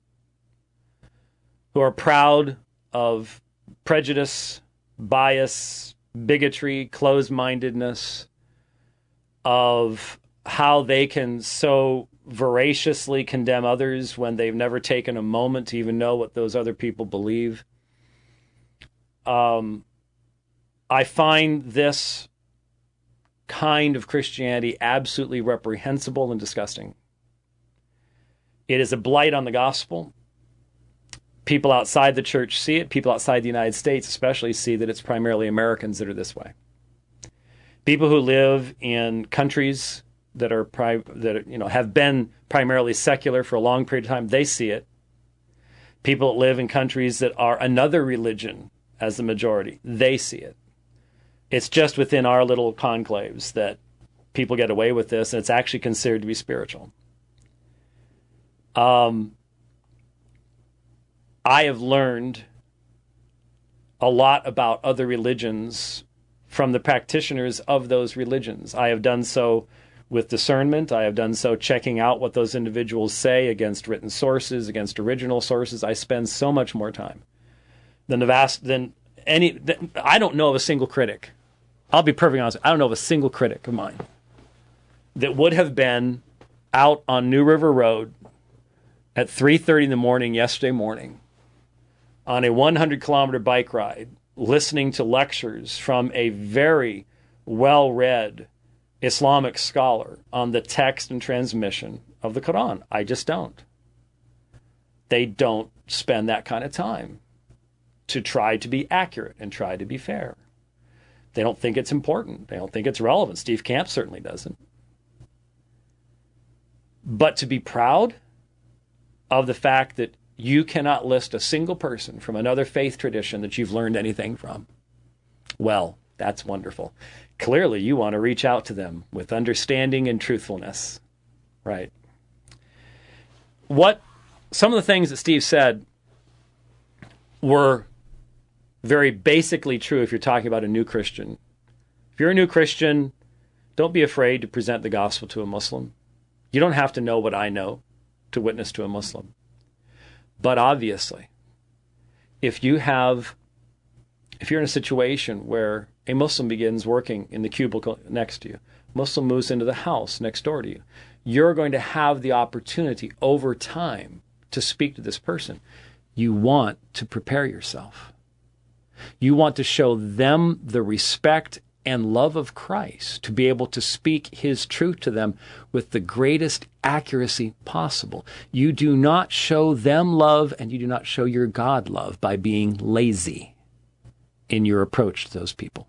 who are proud of prejudice, bias, bigotry, closed-mindedness, of how they can so voraciously condemn others when they've never taken a moment to even know what those other people believe. I find this kind of Christianity absolutely reprehensible and disgusting. It is a blight on the gospel. People outside the church see it. People outside the United States especially see that it's primarily Americans that are this way. People who live in countries that have been primarily secular for a long period of time, they see it. People that live in countries that are another religion as the majority, they see it. It's just within our little conclaves that people get away with this, and it's actually considered to be spiritual. I have learned a lot about other religions from the practitioners of those religions. I have done so with discernment. I have done so checking out what those individuals say against written sources, against original sources. I spend so much more time than I don't know of a single critic. I'll be perfectly honest. I don't know of a single critic of mine that would have been out on New River Road at 3:30 in the morning yesterday morning on a 100-kilometer bike ride, listening to lectures from a very well-read Islamic scholar on the text and transmission of the Quran. I just don't. They don't spend that kind of time to try to be accurate and try to be fair. They don't think it's important. They don't think it's relevant. Steve Camp certainly doesn't. But to be proud of the fact that you cannot list a single person from another faith tradition that you've learned anything from, well, that's wonderful. Clearly, you want to reach out to them with understanding and truthfulness, right? Some of the things that Steve said were very basically true if you're talking about a new Christian. If you're a new Christian, don't be afraid to present the gospel to a Muslim. You don't have to know what I know. to witness to a Muslim. But obviously, if you're in a situation where a Muslim begins working in the cubicle next to you, Muslim moves into the house next door to you, you're going to have the opportunity over time to speak to this person. You want to prepare yourself. You want to show them the respect and love of Christ, to be able to speak his truth to them with the greatest accuracy possible. You do not show them love, and you do not show your God love by being lazy in your approach to those people.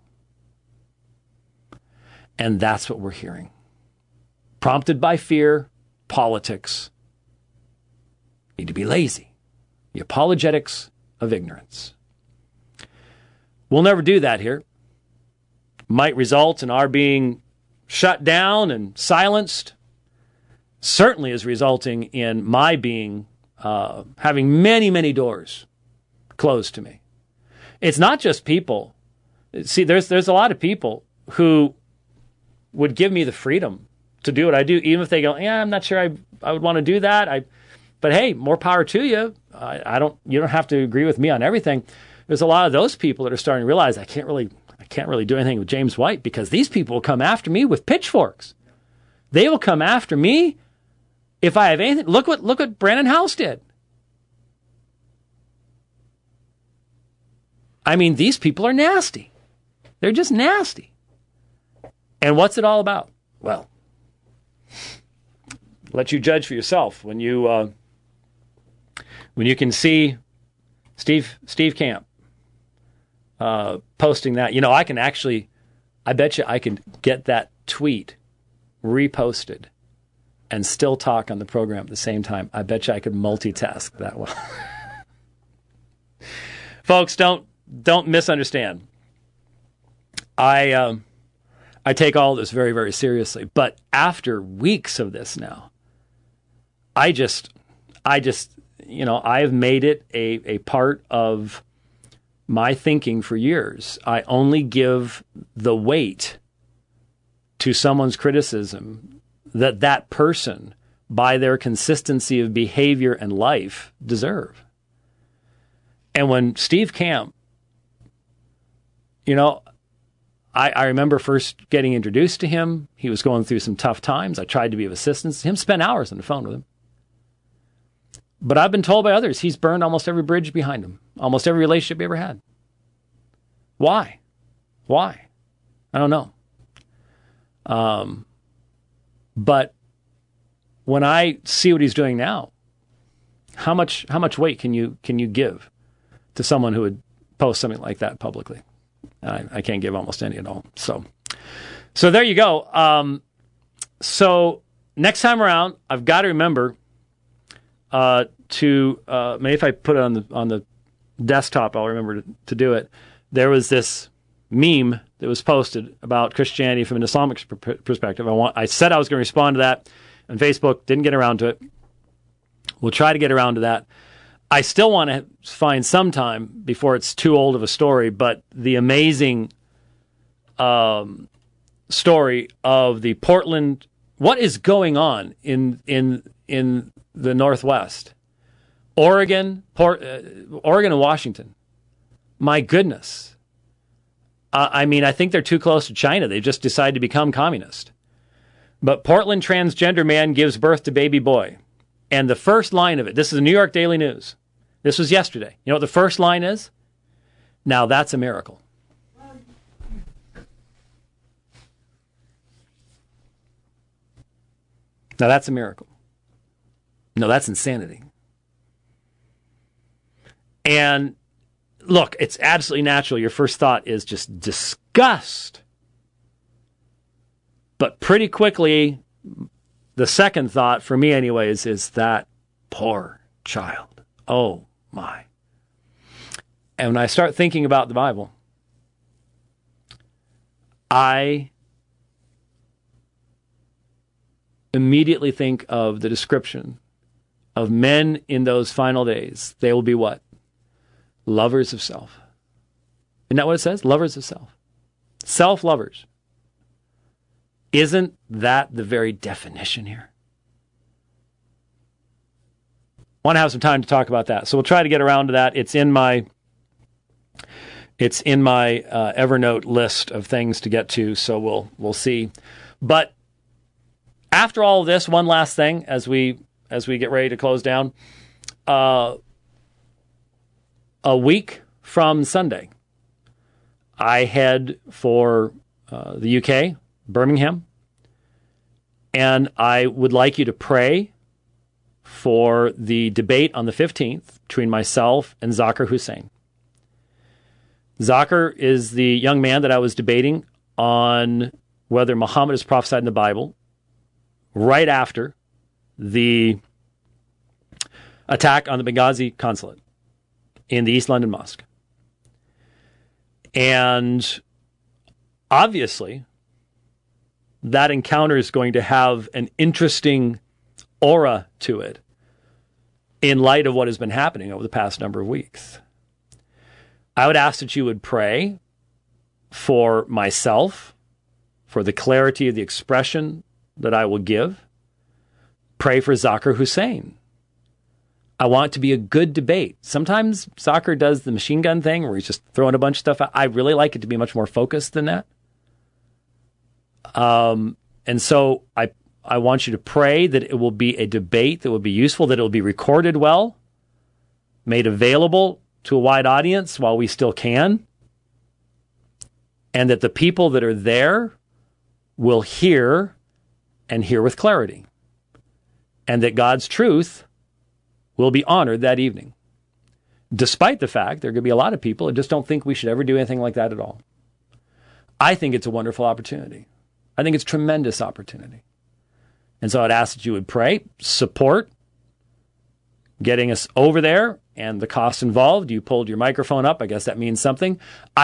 And that's what we're hearing. Prompted by fear, politics. Need to be lazy. The apologetics of ignorance. We'll never do that here. Might result in our being shut down and silenced. Certainly is resulting in my being having many, many doors closed to me. It's not just people. See, there's a lot of people who would give me the freedom to do what I do, even if they go, yeah, I'm not sure I would want to do that. But hey, more power to you. You don't have to agree with me on everything. There's a lot of those people that are starting to realize I can't really do anything with James White because these people will come after me with pitchforks. They will come after me if I have anything. Look what Brandon House did. I mean, these people are nasty. They're just nasty. And what's it all about? Well, let you judge for yourself when you can see Steve Camp posting that. You know, I bet you I can get that tweet reposted and still talk on the program at the same time. I bet you I could multitask that well. Folks, don't misunderstand. I take all this very, very seriously. But after weeks of this now, I have made it a part of my thinking for years. I only give the weight to someone's criticism that person, by their consistency of behavior and life, deserve. And when Steve Camp, I remember first getting introduced to him. He was going through some tough times. I tried to be of assistance to him, spent hours on the phone with him. But I've been told by others he's burned almost every bridge behind him, almost every relationship he ever had. Why? I don't know. But when I see what he's doing now, how much weight can you give to someone who would post something like that publicly? I can't give almost any at all. So there you go. So next time around, I've got to remember maybe if I put it on the desktop, I'll remember to do it. There was this meme that was posted about Christianity from an Islamic perspective. I said I was going to respond to that on Facebook. Didn't get around to it. We'll try to get around to that. I still want to find some time before it's too old of a story, but the amazing story of the Portland. What is going on in the Northwest? Oregon and Washington. My goodness. I think they're too close to China. They just decided to become communist. But Portland transgender man gives birth to baby boy. And the first line of it, this is the New York Daily News. This was yesterday. You know what the first line is? Now that's a miracle. Now that's a miracle. No, that's insanity. And look, it's absolutely natural. Your first thought is just disgust. But pretty quickly, the second thought, for me anyways, is that poor child. Oh, my. And when I start thinking about the Bible, I immediately think of the description of men in those final days. They will be what? Lovers of self. Isn't that what it says? Lovers of self. Self-lovers. Isn't that the very definition here? want to have some time to talk about that. So we'll try to get around to that. It's in my Evernote list of things to get to. So we'll see. But after all of this, one last thing as we get ready to close down. A week from Sunday, I head for the UK, Birmingham, and I would like you to pray for the debate on the 15th between myself and Zakir Hussain. Zakir is the young man that I was debating on whether Muhammad is prophesied in the Bible right after the attack on the Benghazi consulate in the East London Mosque. And obviously, that encounter is going to have an interesting aura to it in light of what has been happening over the past number of weeks. I would ask that you would pray for myself, for the clarity of the expression that I will give. Pray for Zakir Hussain. I want it to be a good debate. Sometimes Zakir does the machine gun thing where he's just throwing a bunch of stuff out. I really like it to be much more focused than that. And so I want you to pray that it will be a debate that will be useful, that it will be recorded well, made available to a wide audience while we still can, and that the people that are there will hear and hear with clarity, and that God's truth will be honored that evening, despite the fact there are going to be a lot of people that just don't think we should ever do anything like that at all. I think it's a wonderful opportunity. I think it's a tremendous opportunity. And so I'd ask that you would pray, support getting us over there and the cost involved. You pulled your microphone up. I guess that means something.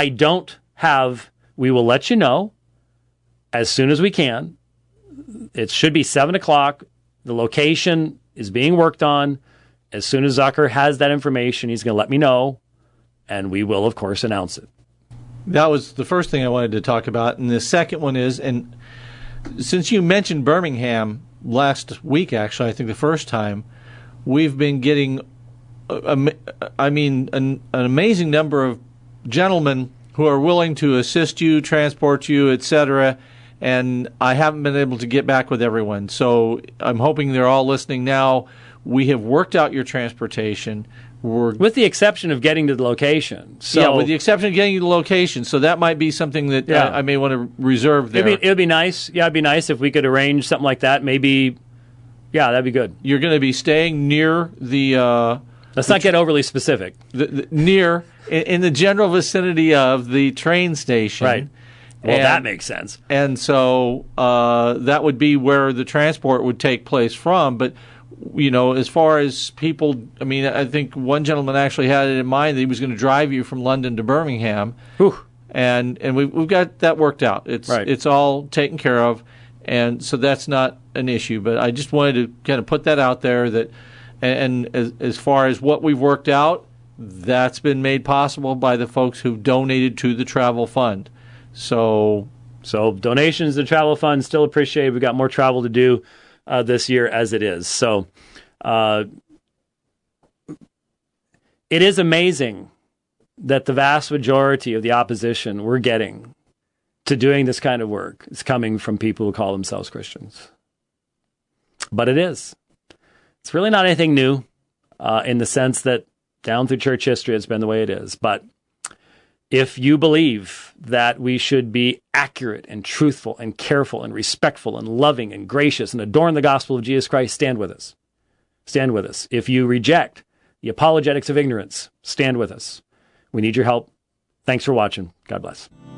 We will let you know as soon as we can. It should be 7 o'clock. The location is being worked on. As soon as Zakir has that information, he's going to let me know, and we will, of course, announce it. That was the first thing I wanted to talk about. And the second one is, and since you mentioned Birmingham last week, actually, I think the first time, we've been getting, an amazing number of gentlemen who are willing to assist you, transport you, etc., and I haven't been able to get back with everyone. So I'm hoping they're all listening now. We have worked out your transportation. With the exception of getting to the location. So, with the exception of getting to the location. So that might be something that I may want to reserve there. It would be nice. Yeah, it'd be nice if we could arrange something like that. Maybe, that'd be good. You're going to be staying near the... Let's not get overly specific. Near, in the general vicinity of the train station. Right. Well, that makes sense. And so that would be where the transport would take place from. But, as far as people, I think one gentleman actually had it in mind that he was going to drive you from London to Birmingham. Whew. And we've got that worked out. It's all taken care of. And so that's not an issue. But I just wanted to kind of put that out there that, and as far as what we've worked out, that's been made possible by the folks who've donated to the travel fund. So donations to the travel fund still appreciated. We've got more travel to do this year as it is. So it is amazing that the vast majority of the opposition we're getting to doing this kind of work is coming from people who call themselves Christians. But it is. It's really not anything new in the sense that down through church history it's been the way it is. But if you believe that we should be accurate and truthful and careful and respectful and loving and gracious and adorn the gospel of Jesus Christ, stand with us. Stand with us. If you reject the apologetics of ignorance, stand with us. We need your help. Thanks for watching. God bless.